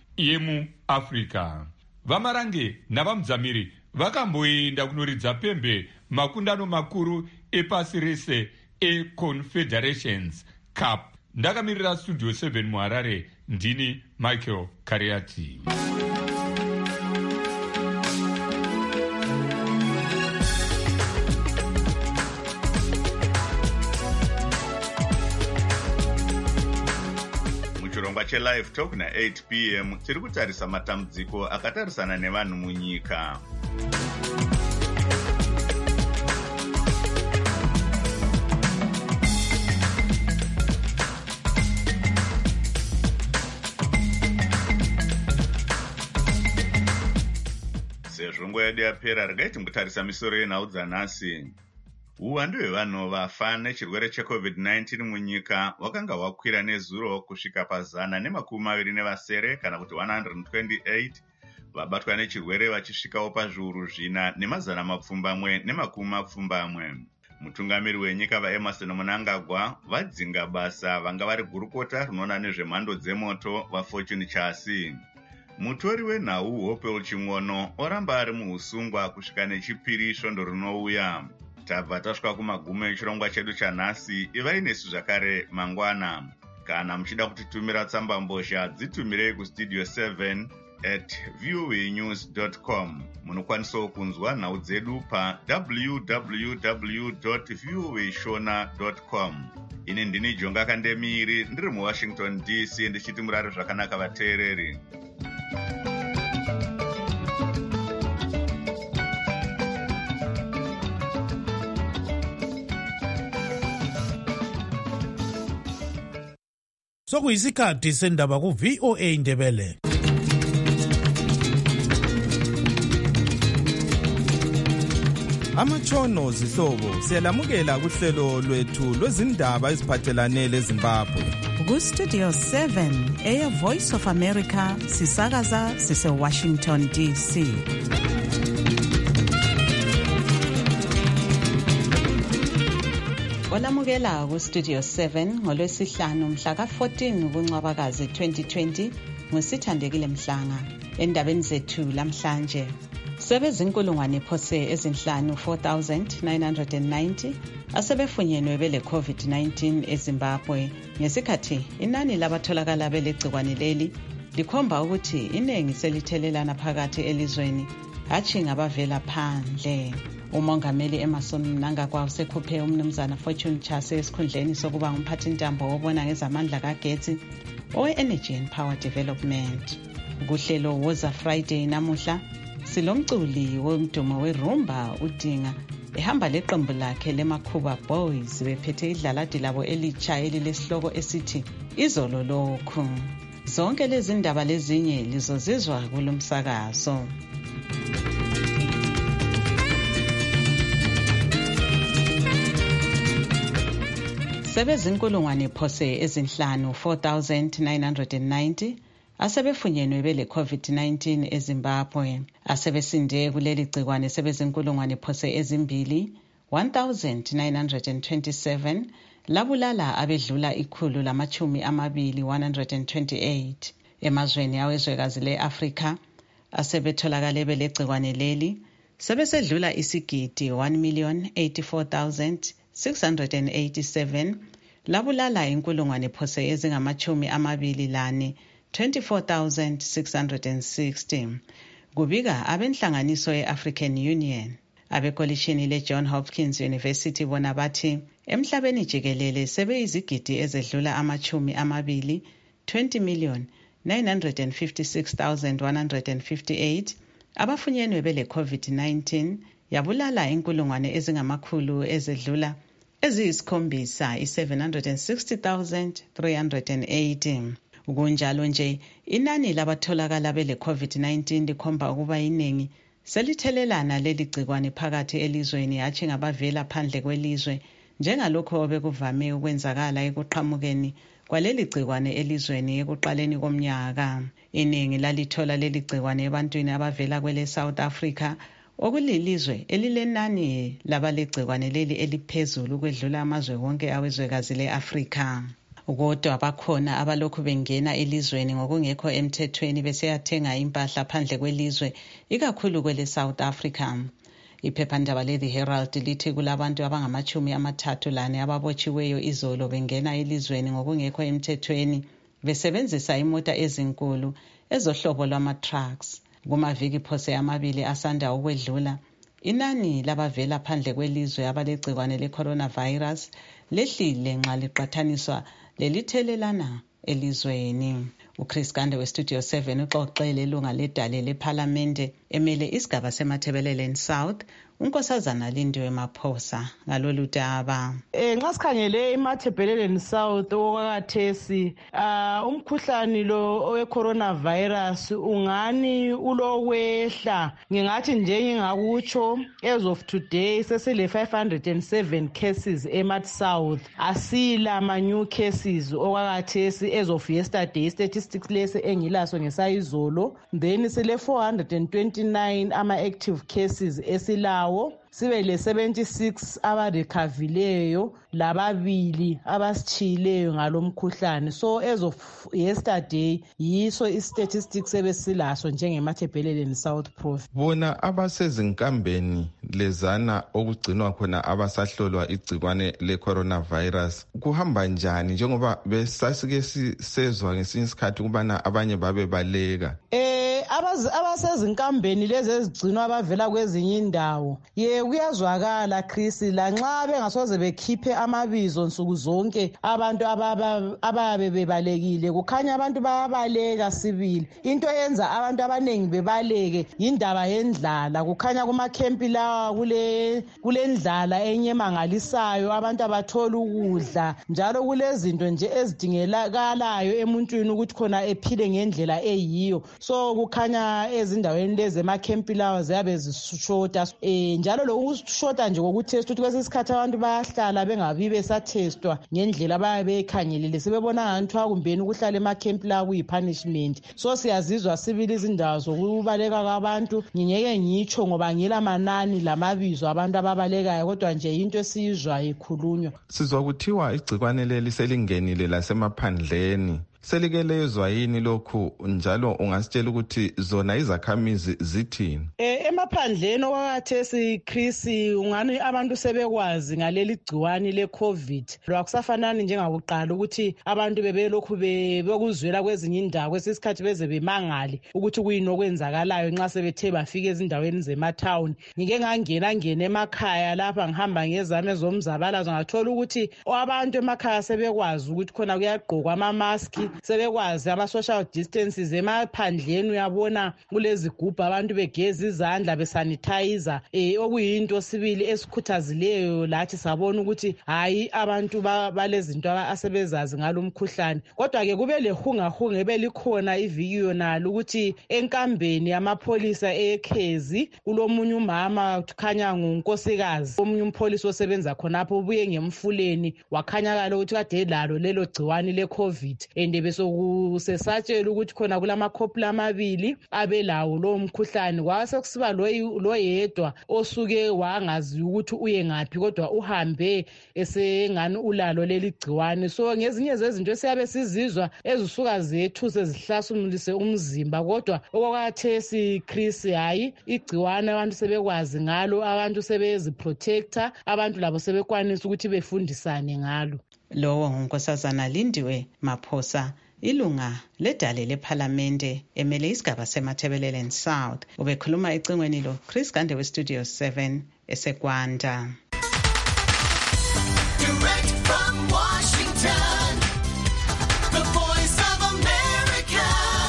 yemuAfrica. VaMarange navaMudzamiri vakamboenda kunoridza pembe makundano makuru epasi rese eConfederations Cup. Ndakamirira Studio seven muHarare, ndini Michael Kariati. Chirongwa cheLive Talk na eight p m tiri kutarisa matambudziko akatarisana nevanhu munyika. Sezvo nguva yedu yapera, regai timbotarisa misoro yenhau dzanhasi. Uwandu hwevanhu vafa nechirwere checovid nineteen munyika hwakanga hwakwira nezuro kusvika pazana nemakumi maviri nevasere kana kuti one hundred twenty-eight, vabatwa nechirwere vachisvikawo pazviuru zvina nemazana mapfumbamwe nemakumi mapfumbamwe. Mutungamiri wenyika vaEmerson Mnangagwa vadzinga basa vanga vari gurukota rinoona nezvemhando dzemoto vaFortune Chasi. Mutori wenhau Hopewell Chimwono oramba ari muusungwa kusvika nechipiri svondo rinouya. Tabva tasvika kumagumo echirongwa chedu chanhasi. Ivai nesu zvakare mangwana. Kana muchida kutitumira tsamba mbozha dzitumirei kustudio seven at voa news dot com. Munokwanisawo kunzwa nhau dzedu pa w w w dot voa shona dot com. Ini ndini Jonga Kandemiri ndiri muWashington D C ndichiti murare zvakanaka vateereri. Sokuyisikhathi sendaba ku V O A Ndebele. Amatshono zihlobo siyalamukela kuhlelo lwethu lwezindaba eziphathelane leZimbabwe. Ku Studio seven eya Voice of America sisakaza sise Washington D C. Olamukela ku Studio seven ngolwesihlanu mhla ka fourteen kuNcwabakazi twenty twenty ngosithandekile Mhlanga. Endabeni zethu lamhlanje sebezinkulungwane phose ezinhlanu four thousand nine hundred ninety asebefunyenwe bele COVID nineteen eZimbabwe ngesikhathi inani labatholakala belegcikwane leli likhomba ukuthi inengi selithelelana phakathi elizweni hatshi ngabavela phandle. Umongameli Emerson Mnangagwa usekhuphe umnumzana Fortune Chase esikhundleni sokuba ngumphathintambo obona ngezamandla kagetsi owe-Energy and Power Development. Kuhlelo Woza Friday namuhla silomculi womdumo werumba uDinga ehamba leqembu lakhe leMakhuba Boys bephethe idlaladi labo elitsha elilesihloko esithi Izolo Lokhu. Zonke lezi ndaba lezinye lizozizwa kulomsakazo. Sebezinkulungwane phose ezinhlanu four thousand nine hundred ninety asebefunyenwe bele COVID nineteen eZimbabwe. Asebesinde kuleli gcikwane sebezinkulungwane phose ezimbili one thousand nine hundred twenty-seven labulala abedlula ikhulu lamachumi amabili one hundred twenty-eight. Emazweni awezwekazi le-Afrika asebetholakale bele gcikwane leli sebesedlula isigidi one million eighty-four thousand six hundred eighty-seven labulala inkulungwane phose ezingamachumi amabili lane twenty-four thousand six hundred sixty. Kubika abenhlanganiso ye-African Union. Abekolishini le-John Hopkins University bona bathi emhlabeni jikelele sebeyizigidi ezedlula amachumi amabili twenty million nine hundred fifty-six thousand one hundred fifty-eight abafunyenwe bele COVID nineteen yabulala inkulungwane ezingamakhulu ezedlula eziyisikhombisa i-seven hundred sixty thousand three hundred eighty. Kunjalo nje inani labatholakala bele COVID nineteen likhomba ukuba iningi selithelelana leli gcikwane phakathi elizweni hatshi ngabavela phandle kwelizwe njengalokho obekuvame ukwenzakala ekuqhamukeni kwaleli gcikwane elizweni ekuqaleni komnyaka. Iningi lalithola leli gcikwane ebantwini abavela kwele South Africa okulilizwe elilenani labalegcikwane leli eliphezulu kwedlula amazwe wonke awezwekazi le-Afrika. Kodwa bakhona abalokhu bengena elizweni ngokungekho emthethweni beseyathenga impahla phandle kwelizwe ikakhulu kwele South Africa. Iphephandaba le-The Herald lithi kulabantu abangamachumi amathathu lane ababotshiweyo izolo bengena elizweni ngokungekho emthethweni besebenzisa imota ezinkulu ezohlobo lwama-trucks. Kumaviki phose amabili asanda ukwedlula inani labavela phandle kwelizwe abalegcikwane le-coronavirus lehlile nxa liqathaniswa lelithelelana elizweni. uChris Gande weStudio seven uxoxele ilunga ledale lephalamende emele isigaba semathebeleleni South unkosazana Lindiwe Maphosa ngalolu daba. Eh nxa sikhangele emathebeleleni South okwakathesi uh, umkhuhlane lo owe coronavirus ungani ulokwehla. Ngingathi nje ngingakutsho as of today sesile five hundred seven cases eMat South. Asila ama new cases okwakathesi as of yesterday statistics lese engilaso ngesayizolo. Then sile four hundred twenty-nine ama active cases esilawo sibe le seventy-six abarekhavileyo lababili abasichileyo ngalomkhuhlane. So as of yesterday yiso istatistics ebesilaso njengemathebheleleni South Province. Bona abasezinkambeni lezana okugcinwa khona abasahlolwa igcikwane le coronavirus kuhamba njani njengoba besasike sisezwa ngesinye isikhathi kubana abanye babe baleka? Eh abasezinkambeni lezi ezigcinwa abavela kwezinye indawo ye kuyazwakala Chris lanxa bengasoze bekhiphe amabizo nsuku zonke abantu ababe bebalekile kukhanya abantu bayabaleka sibili into yenza abantu abaningi bebaleke indaba yendlala kukhanya kuma campi lawa kule kulendlala enyemangalisayo abantu abathola ukudla njalo kulezinto nje ezidingelakalayo emuntwini ukuthi khona ephile ngendlela eyiyo so kukhanya ezindaweni lezi emakhempi lawa ziyabe zishota eh njalo lokushota nje kokutest ukuthi kwesikhathi abantu bayahlala bengabi besatestwa ngendlela ababe bekhangelile sebebona ngathi akumbeni ukuhlala emakhempi lawa kuyipunishment so siyazizwa sibili izindawo zokubaleka kwabantu ngingeke ngitsho ngoba ngila manani lamabizo abantu ababalekayo kodwa nje into esizwa ikhulunywa sizwa kuthiwa igcikwane leli selingenile lasemaphandleni selikelezwa yini lokhu njalo ungasitshela ukuthi zona izakhamizi zithini eh emaphandleni okwakhathesi Chris ungani abantu sebekwazi ngaleli gciwane le COVID lwakusafanani njengakuqala ukuthi abantu bebelokhu bekuzwela kwezinye indawo kwesikhathi beze bemangale ukuthi kuyini okwenzakalayo nxa sebethe bafika ezindaweni zematown ngike ngangena ngene emakhaya lapha ngihamba ngezame zomzabalazo ngathola ukuthi abantu emakhaya sebekwazi ukuthi khona kuyagqokwa ama mask sebekwazi ama social distances emaphandleni uyabona kulezigubhu abantu begeza izandla besanitizer eh okuyinto sibili esikhuthazileyo lathi sabona ukuthi hayi abantu balezinto asebezazi ngalomkhuhlane kodwa ke kube lehunga hunga ebelikhona iviki yona ukuthi enkambeni amapolisa ekhezi kulomunye umama ukhanya ngunkosikazi omunye umpolisi osebenza khonapho ubuye ngemfuleni wakhanyakala ukuthi kade lalo lelo gciwane le COVID ende besokusesatshela ukuthi khona kulamakhopula amabili abelawo lo mkhuhlane kwase kusiba lo yedwa osuke wangazi ukuthi uye ngaphi kodwa uhambe esengani ulalo leli gciwane so ngezinye zezinto esiyabe sizizwa ezisuka zethu sezihlasimulise umzimba kodwa okwakhathesi Chris hayi igciwane abantu sebekwazi ngalo abantu sebeziprotector abantu labo sebekwanisa ukuthi befundisane ngalo lowo ngunkosazana Lindiwe Maphosa ilunga ledale lephalamende emele isigaba seMatabeleland South ubekhuluma ecingweni lo Chris Gande we Studio seven esekwanda. Direct from Washington, the voice of America,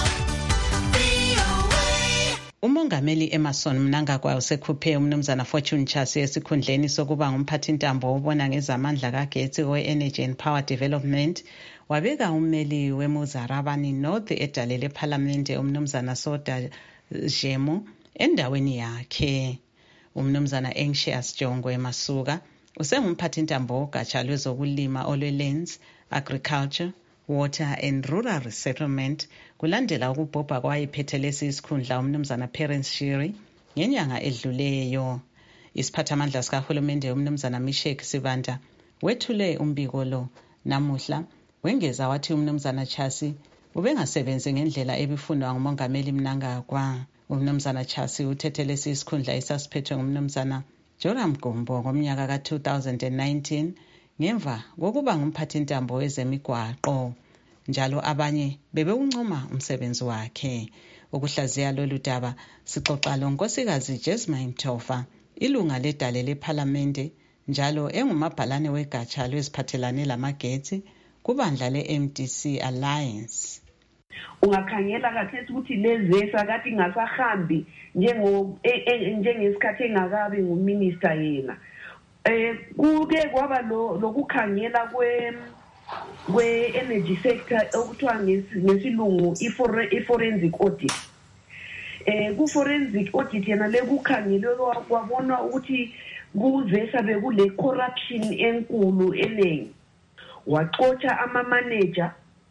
V O A. Umongameli Emerson Mnangagwa usekhuphe umnumzana Fortune Chasi esikhundleni sokuba ngumphathintambo obona ngezamandla kagetsi we-Energy and Power Development wabeka ummeli weMuzarabani North edale lephalamende umnumzana Soda Jemo endaweni yakhe. Umnumzana Anxious Jongwe Masuka usengumphathintambo ogatsha lwezokulima olwe-Lands, Agriculture, Water and Rural Resettlement kulandela ukubhobha kwayiphethe lesi isikhundla umnumzana Parents Shiri ngenyanga edluleyo. Isiphathamandla sikahulumende umnumzana Mishek Sibanda wethule umbiko lo namuhla wengeza wathi umnumzana Chasi ubengasebenzi ngendlela ebifunwa ngumongameli Mnangagwa. Umnumzana Chasi uthethe lesi isikhundla esasiphethwe ngumnumzana Joram Gumbo ngomnyaka ka two thousand nineteen ngemva kokuba ngumphathintambo wezemigwaqo njalo abanye bebewuncoma umsebenzi wakhe. Ukuhlaziya lolu daba sixoxa lo nkosikazi Jasmine Tofa ilunga ledale lephalamende njalo engumabhalane wegatsha lweziphathelane lamagetsi kubandla le-M D C Alliance. Ungakhangela kahle ukuthi lezesa kathi ingasahambi njengo njengesikhathi engakabi nguminister yena eh kuke kwaba lo lokukhangela kwe kwe energy sector okuthiwa ngesilungu i-forensic audit eh ku forensic audit yana lekukhangelwe kwabona ukuthi kuzesa bekule corruption enkulu eningi waxotsha ama manager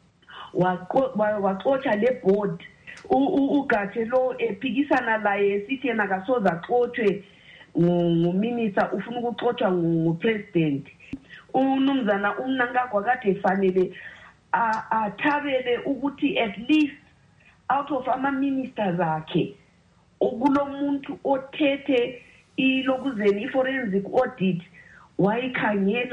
waxotsha le board ugathe lo ephikisana laye sithi yena kasoza axothwe nguminister ufuna ukuxothwa ngupresident. Umnumzana uMnangagwa kade efanele athabele ukuthi at least out of ama ministers akhe ukulomuntu othethe ilokuzeni i-forensic audit wayikhangela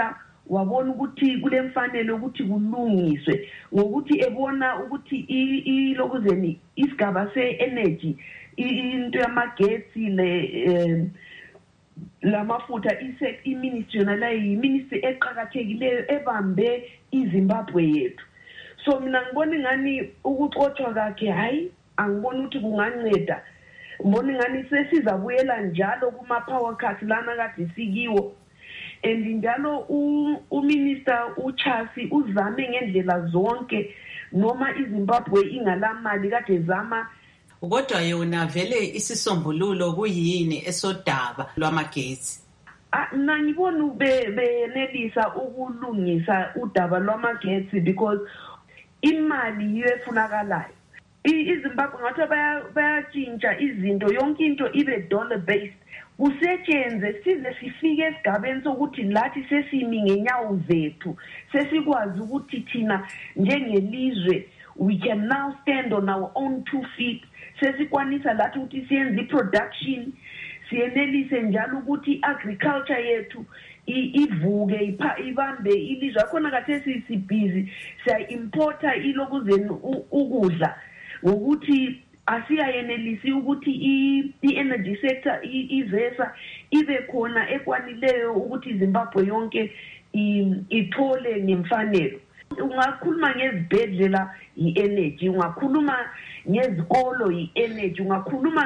wabona ukuthi kule mfanele ukuthi kulungiswe ngokuthi ebona ukuthi ilokuzeni isigaba se-energy into yamagetsi le lamafutha i-ministry yona la yi-ministry eqakathekileyo ebambe iZimbabwe yethu. So mina ngibona ngani ukuxoxwa kwakhe hayi angibona ukuthi kunganceda. Ngibona ngani sesizabuyela njalo kuma power cut lana kade sikiwo. And njalo uminister uChasi uzame ngendlela zonke noma iZimbabwe ingalamali kade zama, kodwa yona vele isisombululo kuyini esodaba lwamagetsi. Mina ngibona benelisa ukulungisa udaba lwamagetsi because imali yiyo efunakalayo. iZimbabwe ngathi bayatshintsha izinto, yonke into ibe dollar based. Kusetshenzwe size sifike esigabeni sokuthi lathi sesimi ngenyawo zethu, sesikwazi ukuthi thina njengelizwe we can now stand on our own two feet. Sesikwanisa lathi ukuthi siyenze production, siyenelise njalo ukuthi agriculture yethu ivuke ibambe ilizwe. Khona kathesi sibhizi siya importa ilokuzeni ukudla ngokuthi asiyayenelisi ukuthi i-energy sector izesa ibe khona ekwanileyo ukuthi iZimbabwe yonke ithole ngemfanelo. Ungakhuluma ngezibhedlela i-energy, ungakhuluma ngezikolo i-energy, ungakhuluma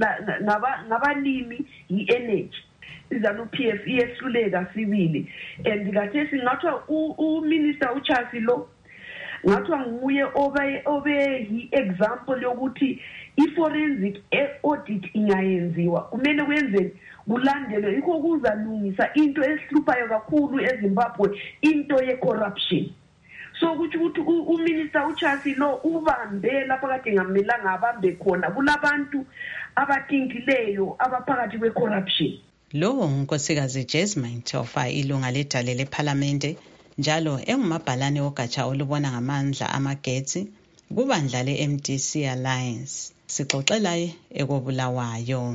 ngabalimi i-energy. Izanu P F iyehluleka sibili. And kathesi ngathwa uminister uChasi lo ngathwa nguye obe obe yi-example yokuthi i-forensic audit ingayenziwa. Kumele kwenzeni kulandelwe ikho kuzalungisa into esihluphayo kakhulu eZimbabwe, into ye-corruption. So ukuthi ukuthi uminister uChasi lo ubambe lapha kade ngamelanga abambe khona kulabantu abathinkileyo abaphakathi kwe-corruption. Lo unkosikazi Jasmine Tofa, ilunga ledale leParlamente njalo engumabhalane wogatsha olubona ngamandla amagetsi kubandla le-M D C Alliance. Sixoxela ekobulawayo.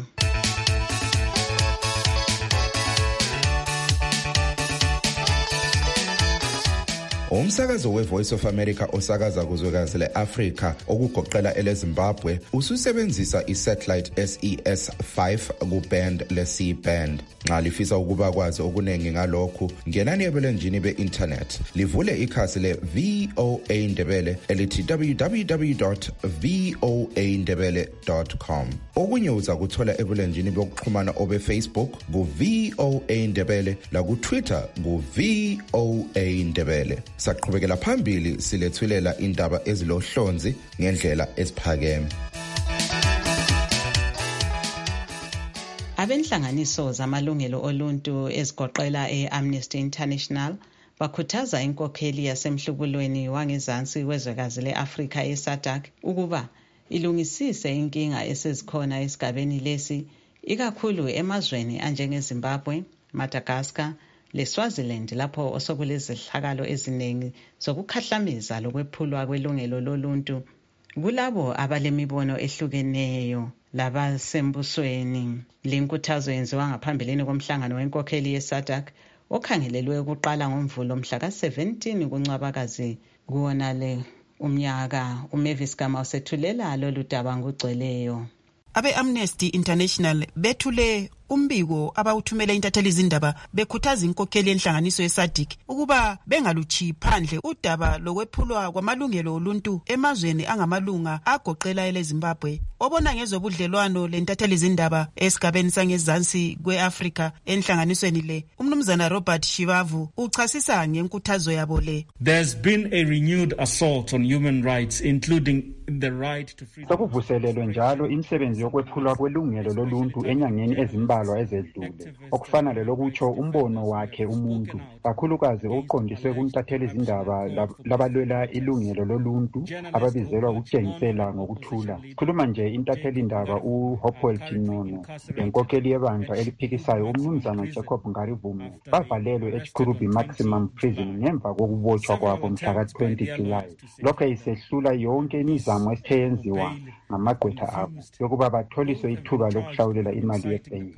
Umsakazo we-Voice of America osakaza kuzwekazi le-Afrika okugoqela ele-Zimbabwe ususebenzisa i-satellite S E S five ku-band le-C band. Nxa lifisa ukuba kwazi okuningi ngalokhu, ngenani ebulenjini be-internet livule ikhasi le-V O A Ndebele elithi w w w dot v o a ndebele dot com. Okunye uza kuthola ebulenjini bokuxhumana obe-Facebook ku-V O A Ndebele laku-Twitter ku-V O A Ndebele. Saqhubekela phambili silethulela indaba ezilohlonzi ngendlela esiphakeme. Abenhlanganiso zamalungelo oluntu ezigoqela e-Amnesty International bakhuthaza inkokheli yasemhlubulweni wangezansi wezwekazi le-Afrika e-SADC ukuba ilungisise inkinga esezikhona esigabeni lesi, ikakhulu emazweni anjengeZimbabwe, Madagascar leSwaziland lapho osokulezehlakalo eziningi zokukhahlameza lokwephulwa kwelungelo loluntu kulabo abalemibono ehlukeneyo labasembusweni. Linkuthazo yenziwa ngaphambilini komhlangano wenkokheli ye-SADC okhangelelwe ukuqala ngoMvulo mhla ka-seventeen kuNcwabakazi kuwonale umnyaka. uMavis Gama usethulela lolu daba ngugcweleyo. Abe-Amnesty International bethule umbiko abawuthumele intatheli izindaba bekhuthaza inkokheli yenhlanganiso ye-SADC ukuba bengaluchi phandle udaba lokwephulwa kwamalungelo oluntu emazweni angamalunga agoqela eleZimbabwe. Obona ngezobudlelwano lentatheli izindaba esigabeni sangezansi kwe-Afrika enhlanganisweni le, umnumzana Robert Shivavu uchasisa ngenkuthazo yabo le. There's been a renewed assault on human rights including the right to freedom. Sokuvuselelwe njalo imisebenzi yokwephulwa kwelungelo loluntu enyangeni ezimbalwa ezedlule, okufana lelokutsho umbono wakhe umuntu, kakhulukazi okuqondiswe kuntatheli izindaba labalwela ilungelo loluntu ababizelwa ukutshengisela ngokuthula. Khuluma nje intatheli indaba uHopewell Chinono lenkokheli yebandla eliphikisayo umnumzana Jacob Ngarivume bavalelwe eChikurubi Maximum Prison ngemva kokubotshwa kwabo mhla ka twenty July. Lokho isehlula yonke imizamo esithe yenziwa ngamagqwetha abo yokuba batholiswe ithuba lokuhlawulela imali yeBail.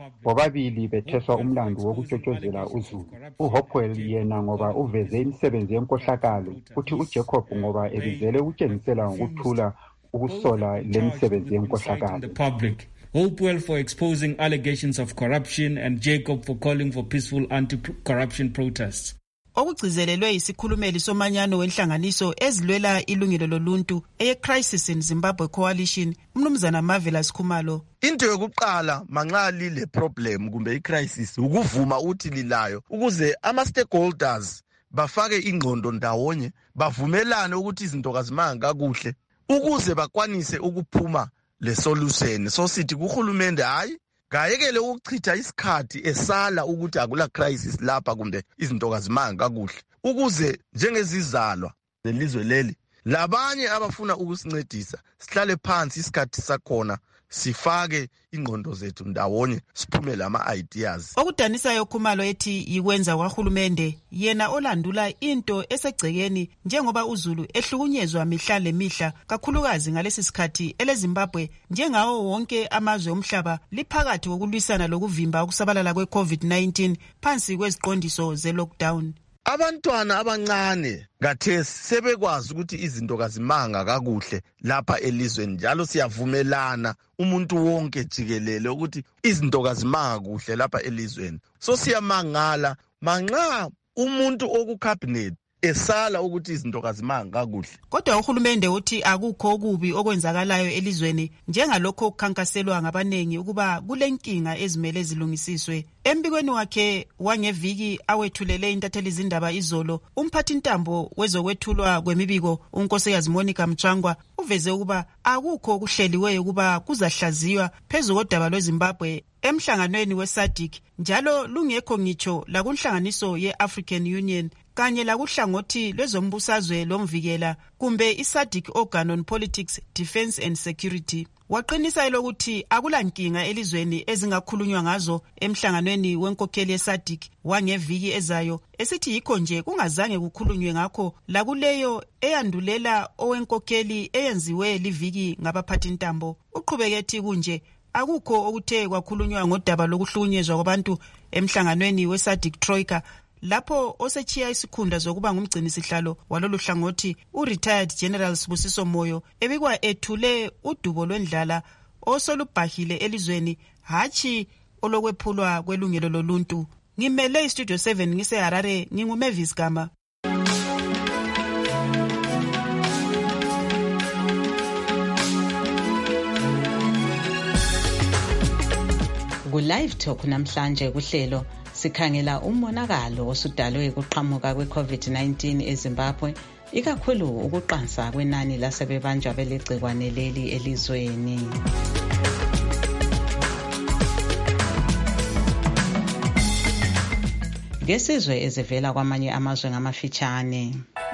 bobabili betheswa umlandu wokutshotshozela uzulu. uHopewell yena ngoba uveze imisebenzi yenkohlakalo, uthi uJacob ngoba ebizele ukutshengisela ngokuthula ukusola lemisebenzi yenkohlakalo. Hopewell for exposing allegations of corruption and Jacob for calling for peaceful anti-corruption protests. Okugcizelelwe isikhulumeli somanyano wenhlanganiso ezilwela ilungelo loluntu eye-Crisis in Zimbabwe Coalition, umnumzana Marvelous Khumalo. Into yokuqala manxa lile problem kumbe i-crisis ukuvuma uthi lilayo ukuze ama-stakeholders bafake ingqondo ndawonye, bavumelane ukuthi izinto kazimanga kakuhle ukuze bakwanise ukuphuma le solution. So sithi kuhulumende hayi ngayekele ukuchitha isikhathi esala ukuthi akula crisis lapha kumbe izinto kazimanga kakuhle, ukuze njengezizalwa zelizwe leli labanye abafuna ukusincedisa sihlale phansi isikhathi sakhona, sifake ingqondo zethu ndawonye, siphume lama ideas. Okudanisayo Khumalo ethi yikwenza kwahulumende yena olandula into esegcekeni njengoba uZulu ehlukunyezwa mihla lemihla, kakhulukazi ngalesi sikhathi eleZimbabwe njengawo wonke amazwe omhlaba liphakathi kokulwisana lokuvimba ukusabalala kwe-COVID nineteen phansi kweziqondiso ze-lockdown. Abantwana abancane ngathesi sebekwazi ukuthi izinto kazimanga kakuhle lapha elizweni, njalo siyavumelana umuntu wonke jikelele ukuthi izinto kazimanga kuhle lapha elizweni. So siyamangala manxa umuntu okucabinet esala ukuthi izinto kazimanga kakuhle. Kodwa uhulumende uthi akukho okubi okwenzakalayo elizweni njengalokho okukhankaselwa ngabanengi ukuba kulenkinga ezimele zilungisiswe. Embikweni wakhe wangeviki awethulele intatheli zindaba izolo, umphathi ntambo wezokwethulwa kwemibiko uNkosikazi Monica Mchangwa uveze ukuba akukho okuhleliweyo ukuba kuzahlaziywa phezu kodaba lweZimbabwe emhlanganweni weSADC, njalo lungekho ngitsho lakunhlanganiso ye-African Union kanye lakuhlangothi lwezombusazwe lomvikela kumbe iSADC Organ on Politics, Defence and Security. Waqinisa elokuthi akulankinga elizweni ezingakhulunywa ngazo emhlanganweni wenkokheli yeSADC wangeviki ezayo, esithi yikho nje kungazange kukhulunywe ngakho lakuleyo eyandulela owenkokheli eyenziwe liviki ngabaphathi ntambo. Uqhubeke kunje akukho okuthe kwakhulunywa ngodaba lokuhlukunyezwa kwabantu emhlanganweni weSADC Troika, lapho osechiya isikhundla zokuba ngumgcini sihlalo walolu hlangothi u-retired General Sibusiso Moyo ebikwa ethule udubo lwendlala osolubhahile elizweni, hachi olokwephulwa kwelungelo loluntu. Ngimele iStudio seven ngise-Harare, nginguMavis Gama. Ku-Live Talk namhlanje kuhlelo sikhangela umonakalo osudalwe ukuqhamuka kwe-COVID nineteen eZimbabwe, ikakhulu ukuqansa kwenani lasebebanjwa belegcikwane leli elizweni. Ngesizwe ezivela kwamanye amazwe ngamafitshane.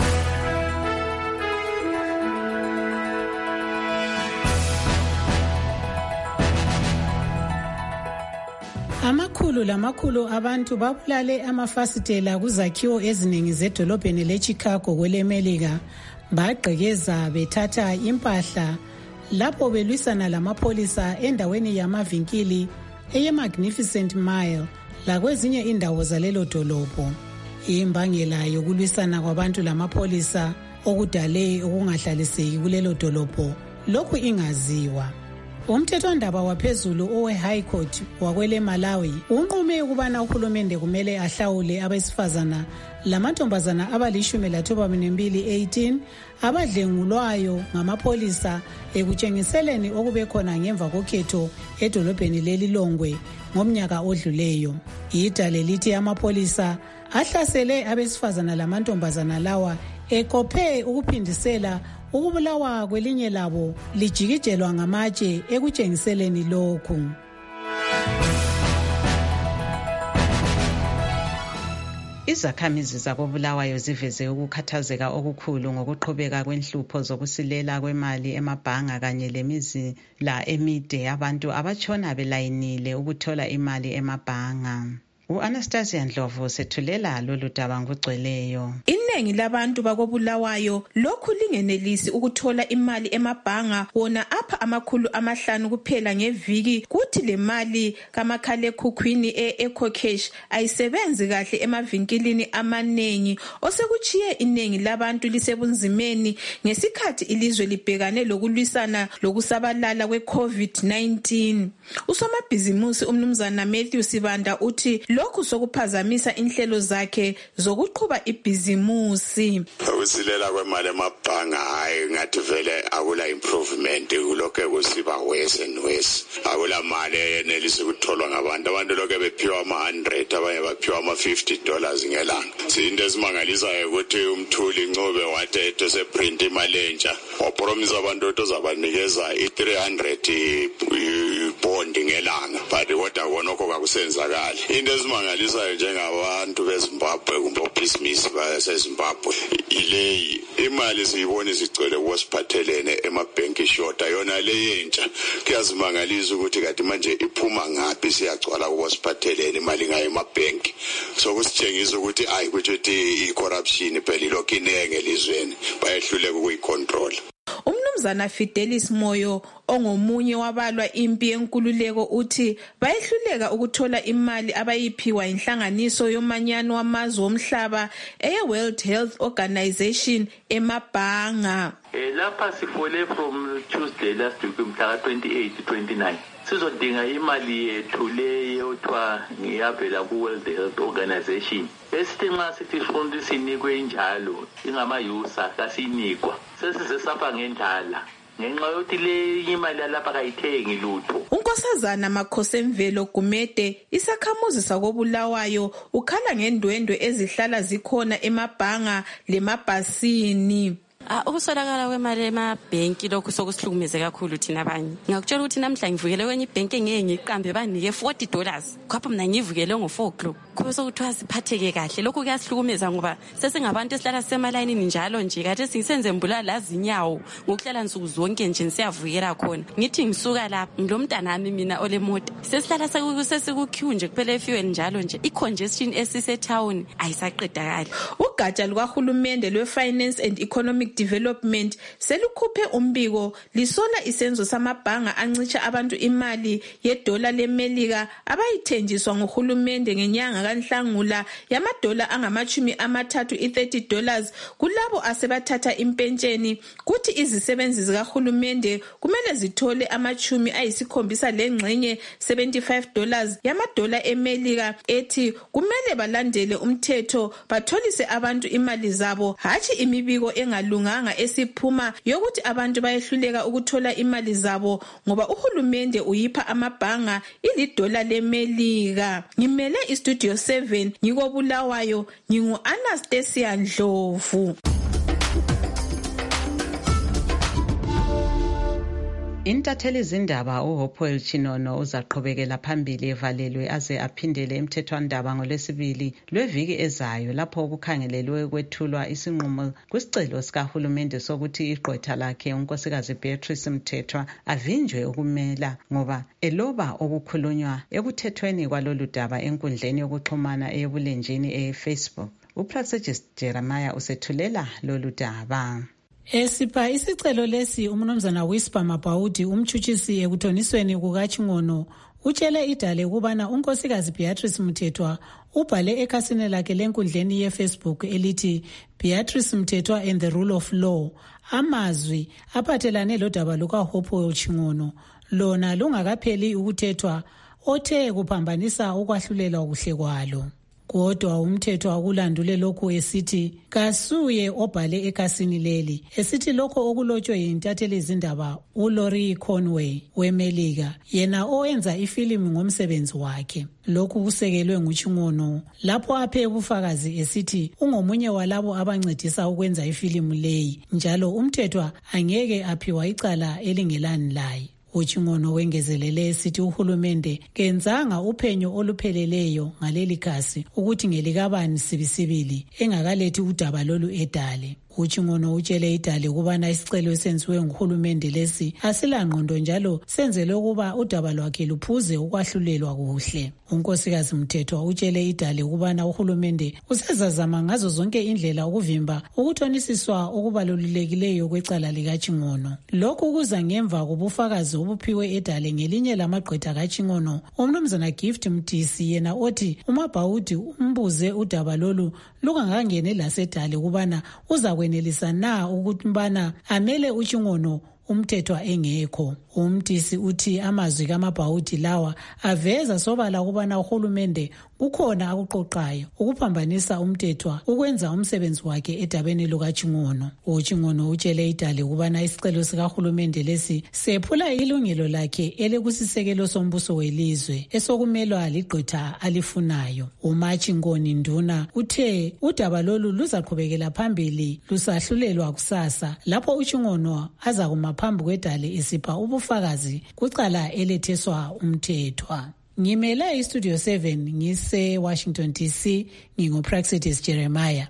Amakhulu lamakhulu abantu babulale amafasitela kuzakhiwo eziningi zedolobheni leChicago kwelemelika, bagqekeza bethatha impahla lapho belwisana lamapolisa endaweni yamavinkili eye-Magnificent Mile lakwezinye indawo zalelo dolobho. Imbangela yokulwisana kwabantu lamapolisa okudale okungahlaliseki kulelo dolobho lokhu ingaziwa. Umthethwandaba waphezulu owe-High Court wakwele Malawi unqume ukubana uhulumende kumele ahlawule abesifazana lamantombazana abalishumi lathoba nembili eighteen abadlengulwayo ngamapolisa ekutshengiseleni okubekhona ngemva kokhetho edolobheni lelilongwe ngomnyaka odluleyo. Idale lithi amapolisa ahlasele abesifazana lamantombazana lawa ekophe ukuphindisela ukubulawa kwelinye labo lijikijelwa ngamatshe ekutshengiseleni lokhu. Izakhamizi zabobulawayo ziveze ukukhathazeka okukhulu ngokuqhubeka kwenhlupho zokusilela kwemali emabhanga kanye lemizila emide yabantu abatshona belayinile ukuthola imali emabhanga. U-Anastasia Ndlovu sethulela lolu daba ngokugcweleyo. Iningi labantu bakobulawayo lokhu lingenelisi ukuthola imali emabhanga wona apha amakhulu amahlanu kuphela ngeviki, kuthi le mali kamakhalekhukhwini e-EcoCash ayisebenzi kahle emavinkilini amanengi osekuchiye iningi labantu lisebunzimeni ngesikhathi ilizwe libhekane lokulwisana lokusabalala kwe-COVID nineteen. Usomabhizimusi umnumzana Matthew Sibanda uthi lokhu sokuphazamisa inhlelo zakhe zokuqhuba ibhizimusi. Ukusilela kwemali emabhanga hayi ngathi vele akula improvement, kulokho kusiba worse and worse. Akula mali enelisi ukutholwa ngabantu. Abantu lokho bephiwa ama one hundred, abanye baphiwa ama fifty dollars ngelanga. Into esimangalisayo ukuthi umthuli Ncube wathi etose print imali entsha, wapromise abantu ukuthi uzabanikeza i three hundred bond ngelanga, but kodwa konokho kakusenzakali. Into esimangalisayo njengabantu beZimbabwe kumbe obhizinisi baseZimbabwe ile imali siyibona izicelo wasiphathelene emabhenki shota yona le yentsha. Kuyazimangalisa ukuthi kade manje iphuma ngaphi, siyagcwala wasiphathelene imali ngayo emabhenki. So kusitshengisa ukuthi ayi kuthi i-corruption phela ilokhu inenge elizweni, bayehluleka ukuyicontrol. Umnumzana Fidelis Moyo ongomunye wabalwa impi yenkululeko uthi bayehluleka ukuthola imali abayiphiwa inhlanganiso yomanyano wamazwe omhlaba eye-World Health Organization emabhanga. Lapha sifole from Tuesday last week umhla twenty-eight twenty-nine sizodinga imali yethu leyo othiwa ngiyavela ku-World Health Organization. Esithi nxa sithi sifuna sinikwe njalo ingama-user kasinikwa sesize sapha ngendala ngenxa yokuthi le imali yalapha kayithengi lutho. Unkosazana Makhosemvelo Gumede isakhamuzi sakobulawayo ukhala ngendwendwe ezihlala zikhona emabhanga lemabhasini. Ah, ukusolakala kwemali emabhenki lokhu sokusihlukumeze kakhulu thina abanye. Ngiyakutshela ukuthi namhla ngivukele kwenye ibhenki engeke ngiqambe banike forty dollars. Khapha mina ngivukele ngo four o'clock. Kube sokuthiwa siphatheke kahle. Lokhu kuyasihlukumeza ngoba sesingabantu esihlala sisemalayini njalo nje kade sisenze mbula lazinyawo ngokuhlala nsuku zonke nje siyavukela khona. Ngithi ngisuka lapha ngilomntana nami mina olemota. Sesihlala sesikuqueue nje kuphela efuel njalo nje. I-congestion esise town ayisaqedakali. Ugatsha lukahulumende lwe-Finance and Economic Development selukhuphe umbiko lisola isenzo samabhanga ancitsha abantu imali yedola leMelika abayithenjiswa ngohulumende ngenyanga kaNhlangula yamadola angamachumi amathathu i-thirty dollars kulabo asebathatha impentsheni, kuthi izisebenzi zikahulumende kumele zithole amachumi ayisikhombisa lengxenye seventy-five dollars yamadola eMelika ethi kumele balandele umthetho batholise abantu imali zabo, hatshi imibiko engalunganga esiphuma yokuthi abantu bayehluleka ukuthola imali zabo ngoba uhulumende uyipha amabhanga ilidola leMelika. Ngimele istudio seven ngikobulawayo, ngingu Anastasia Ndlovu. Intatheli zindaba uHopewell Chinono uzaqhubekela phambili evalelwe aze aphindele emthethwandaba ngolwesibili lweviki ezayo lapho ukukhangelelwe ukwethulwa isinqumo kwisicelo sikahulumende sokuthi igqwetha lakhe unkosikazi Beatrice Mthethwa avinjwe ukumela ngoba eloba okukhulunywa ekuthethweni kwalolu daba enkundleni yokuxhumana eyobulenjini eFacebook. uProsegist Jeremiah usethulela lolu daba. Esipha isicelo lesi umnumzana Whisper Mabhaudi umtshutshisi ekuthonisweni kukaChingono utshele idale ukubana unkosikazi Beatrice Mthethwa ubhale ekhasini lakhe lenkundleni yeFacebook elithi Beatrice Mthethwa and the Rule of Law, amazwi aphathelane lodaba lukaHopewell Chingono lona lungakapheli ukuthethwa othe kuphambanisa ukwahlulela okuhle kwalo. Kodwa umthetho akulandule lokho esithi kasuye obhale ekhasini leli esithi lokho okulotshwe yintatheli izindaba uLaurie Conway weMelika yena owenza ifilimu ngomsebenzi wakhe. Lokhu kusekelwe nguChingono lapho aphe ubufakazi esithi ungomunye walabo abancedisa ukwenza ifilimu leyi njalo umthetho angeke aphiwa icala elingelani laye. UChingono wengezelele esithi uhulumende kenzanga uphenyo olupheleleyo ngaleli khasi ukuthi ngelikabani sibisibili engakalethi udaba lolu edale. uChingono utshele iDale ukubana isicelo esenziwe nguhulumende lesi asilangqondo njalo senzelwe ukuba udaba lwakhe luphuze ukwahlulelwa kuhle. uNkosikazi Mthethwa utshele iDale ukubana uhulumende usezazama ngazo zonke indlela ukuvimba ukuthonisiswa okubalulekileyo kwecala likaChingono. Lokhu kuza ngemva kobufakazi obuphiwe eDale ngelinye lamagqwetha kaChingono, umnumzana Gift Mtisi, yena othi uMabhawudi umbuze udaba lolu lungangangene laseDale ukubana uzakwenelisa na ukumbana amele uChingono uMthethwa engekho. Umtisi uthi amazwi kaMabhawudi lawa aveza sobala ukubana uhulumende kukhona akuqoqayo ukuphambanisa uMthethwa ukwenza umsebenzi wakhe edabeni lukaChingono. uChingono utshele iDale ukubana isicelo sikahulumende lesi sephula ilungelo lakhe elekusisekelo sombuso welizwe esokumelwa ligqwetha alifunayo. uMachingoni Nduna uthe udaba lolu luzaqhubekela phambili lusahlulelwa kusasa lapho uChingono azakuma phambi kweDale esipha ubufakazi kucala eletheswa uMthethwa. Ngimele iStudio seven ngise Washington D C, nginguPraxidis Jeremiah.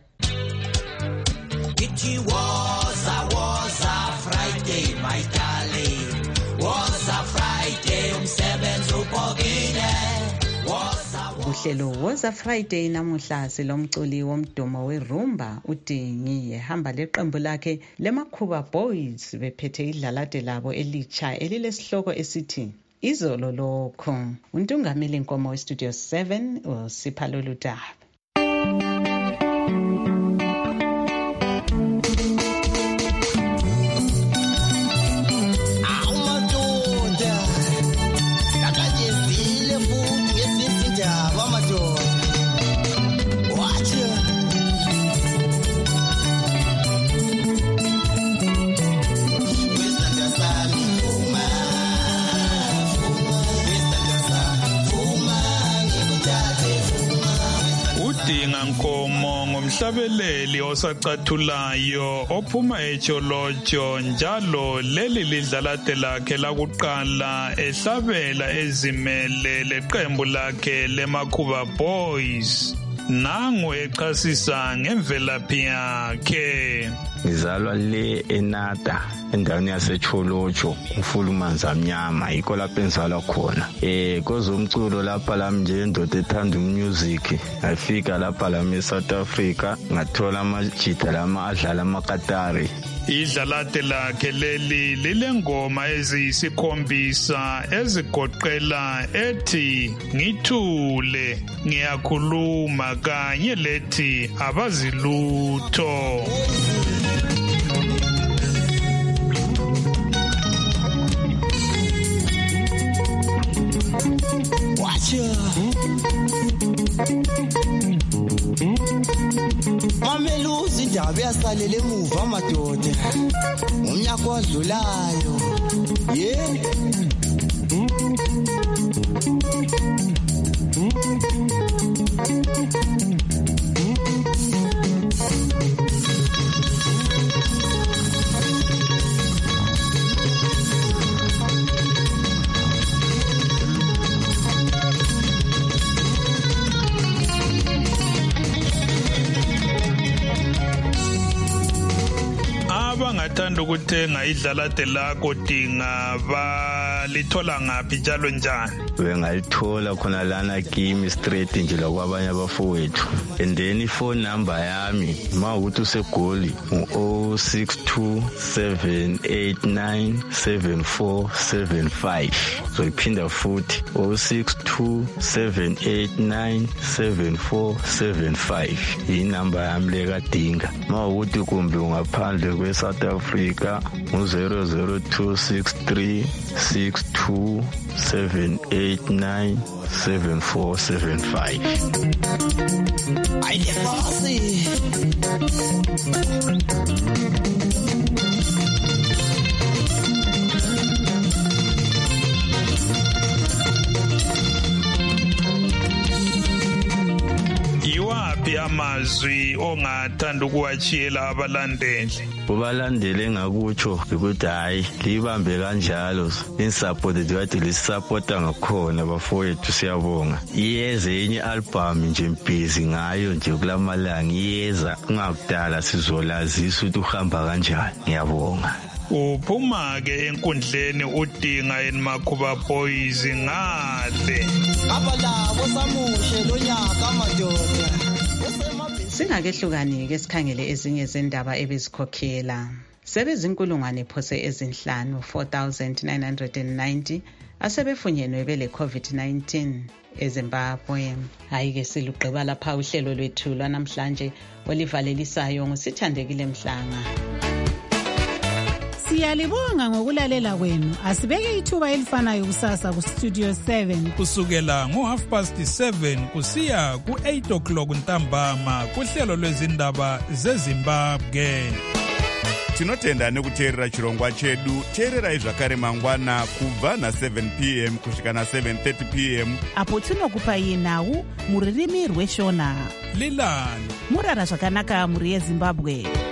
It was a was a Friday, my darling. Was a Friday, umsebenzi ubhokile. Uhlelo Woza Friday namuhla silomculi womdumo weRumba uDingi ehamba leqembu lakhe leMakhuba Boys bephethe idlalade labo elitsha elilesihloko esithi Izolo lokho. Untungameli Nkomo weStudio seven usipha lolu daba. Nkomo ngomhlabeleli osacathulayo ophuma eTsholotsho, njalo leli lidlalade lakhe lakuqala ehlabela ezimele leqembu lakhe leMakhuba Boys. Nangu echasisa ngemvelaphi yakhe. Ngizalwa le eNada endaweni yaseTsholotsho uFulumanza Mnyama, yikho lapho engizalwa khona. Eh kozomculo lapha lami nje indoda ethanda umusic, ngafika lapha lami eSouth Africa ngathola amajita lama adlala amakatari. Idlalade lakhe leli lilengoma eziyisikhombisa ezigoqela ethi ngithule, ngiyakhuluma kanye lethi abazilutho. Mameluzi indaba yasalela emuva amadoda umnyaka odlulayo yeah. Abangathanda ukuthenga idlalade lakho Dinga balithola ngaphi njalo njani? Bengalithola khona lana kimi straight nje la kwabanye abafowethu. And then iphone number yami mawukuthi usegoli u-zero six two seven eight nine seven four seven five. So iphinda futhi zero six two seven eight nine seven four seven five. Inamba yami leka Dinga. Mawukuthi kumbe ungaphandle kwe South Africa u zero zero two six three six two seven eight nine seven four seven five. I bossy. Iwapi amazwi onga engingathanda ukuwachiyela abalandeli. Ubalandele ngakutsho ukuthi hayi libambe kanjalo insupport kade lisupporta ngakhona bafowethu siyabonga. Iyeze enye album nje mphizi ngayo nje kulamalanga iyeza kungakudala sizolazisa ukuthi uhamba kanjani. Ngiyabonga. Uphuma ke enkundleni udinga enmakhuba boys ngale. Abalabo samushe lonyaka madoda. Singakehlukani-ke sikhangele ezinye zendaba ebezikhokhela. Sebezinkulungwane phose ezinhlanu four thousand nine hundred ninety asebefunyenwe bele COVID nineteen eZimbabwe. Hayi-ke silugqiba lapha uhlelo lwethu lwanamhlanje olivalelisayo ngusithandekile Mhlanga. Siyalibonga ngokulalela kwenu. Asibeke ithuba elifanayo kusasa ku Studio seven kusukela ngo half past seven kusiya ku eight o'clock ntambama kuhlelo lwezindaba zeZimbabwe. Tinotenda nekuteerera chirongwa chedu. Teererai zvakare mangwana kubva na seven p m kusvika na seven thirty p m apo tinokupai nhau muririmi rweshona. Lilani murara zvakanaka muri yeZimbabwe.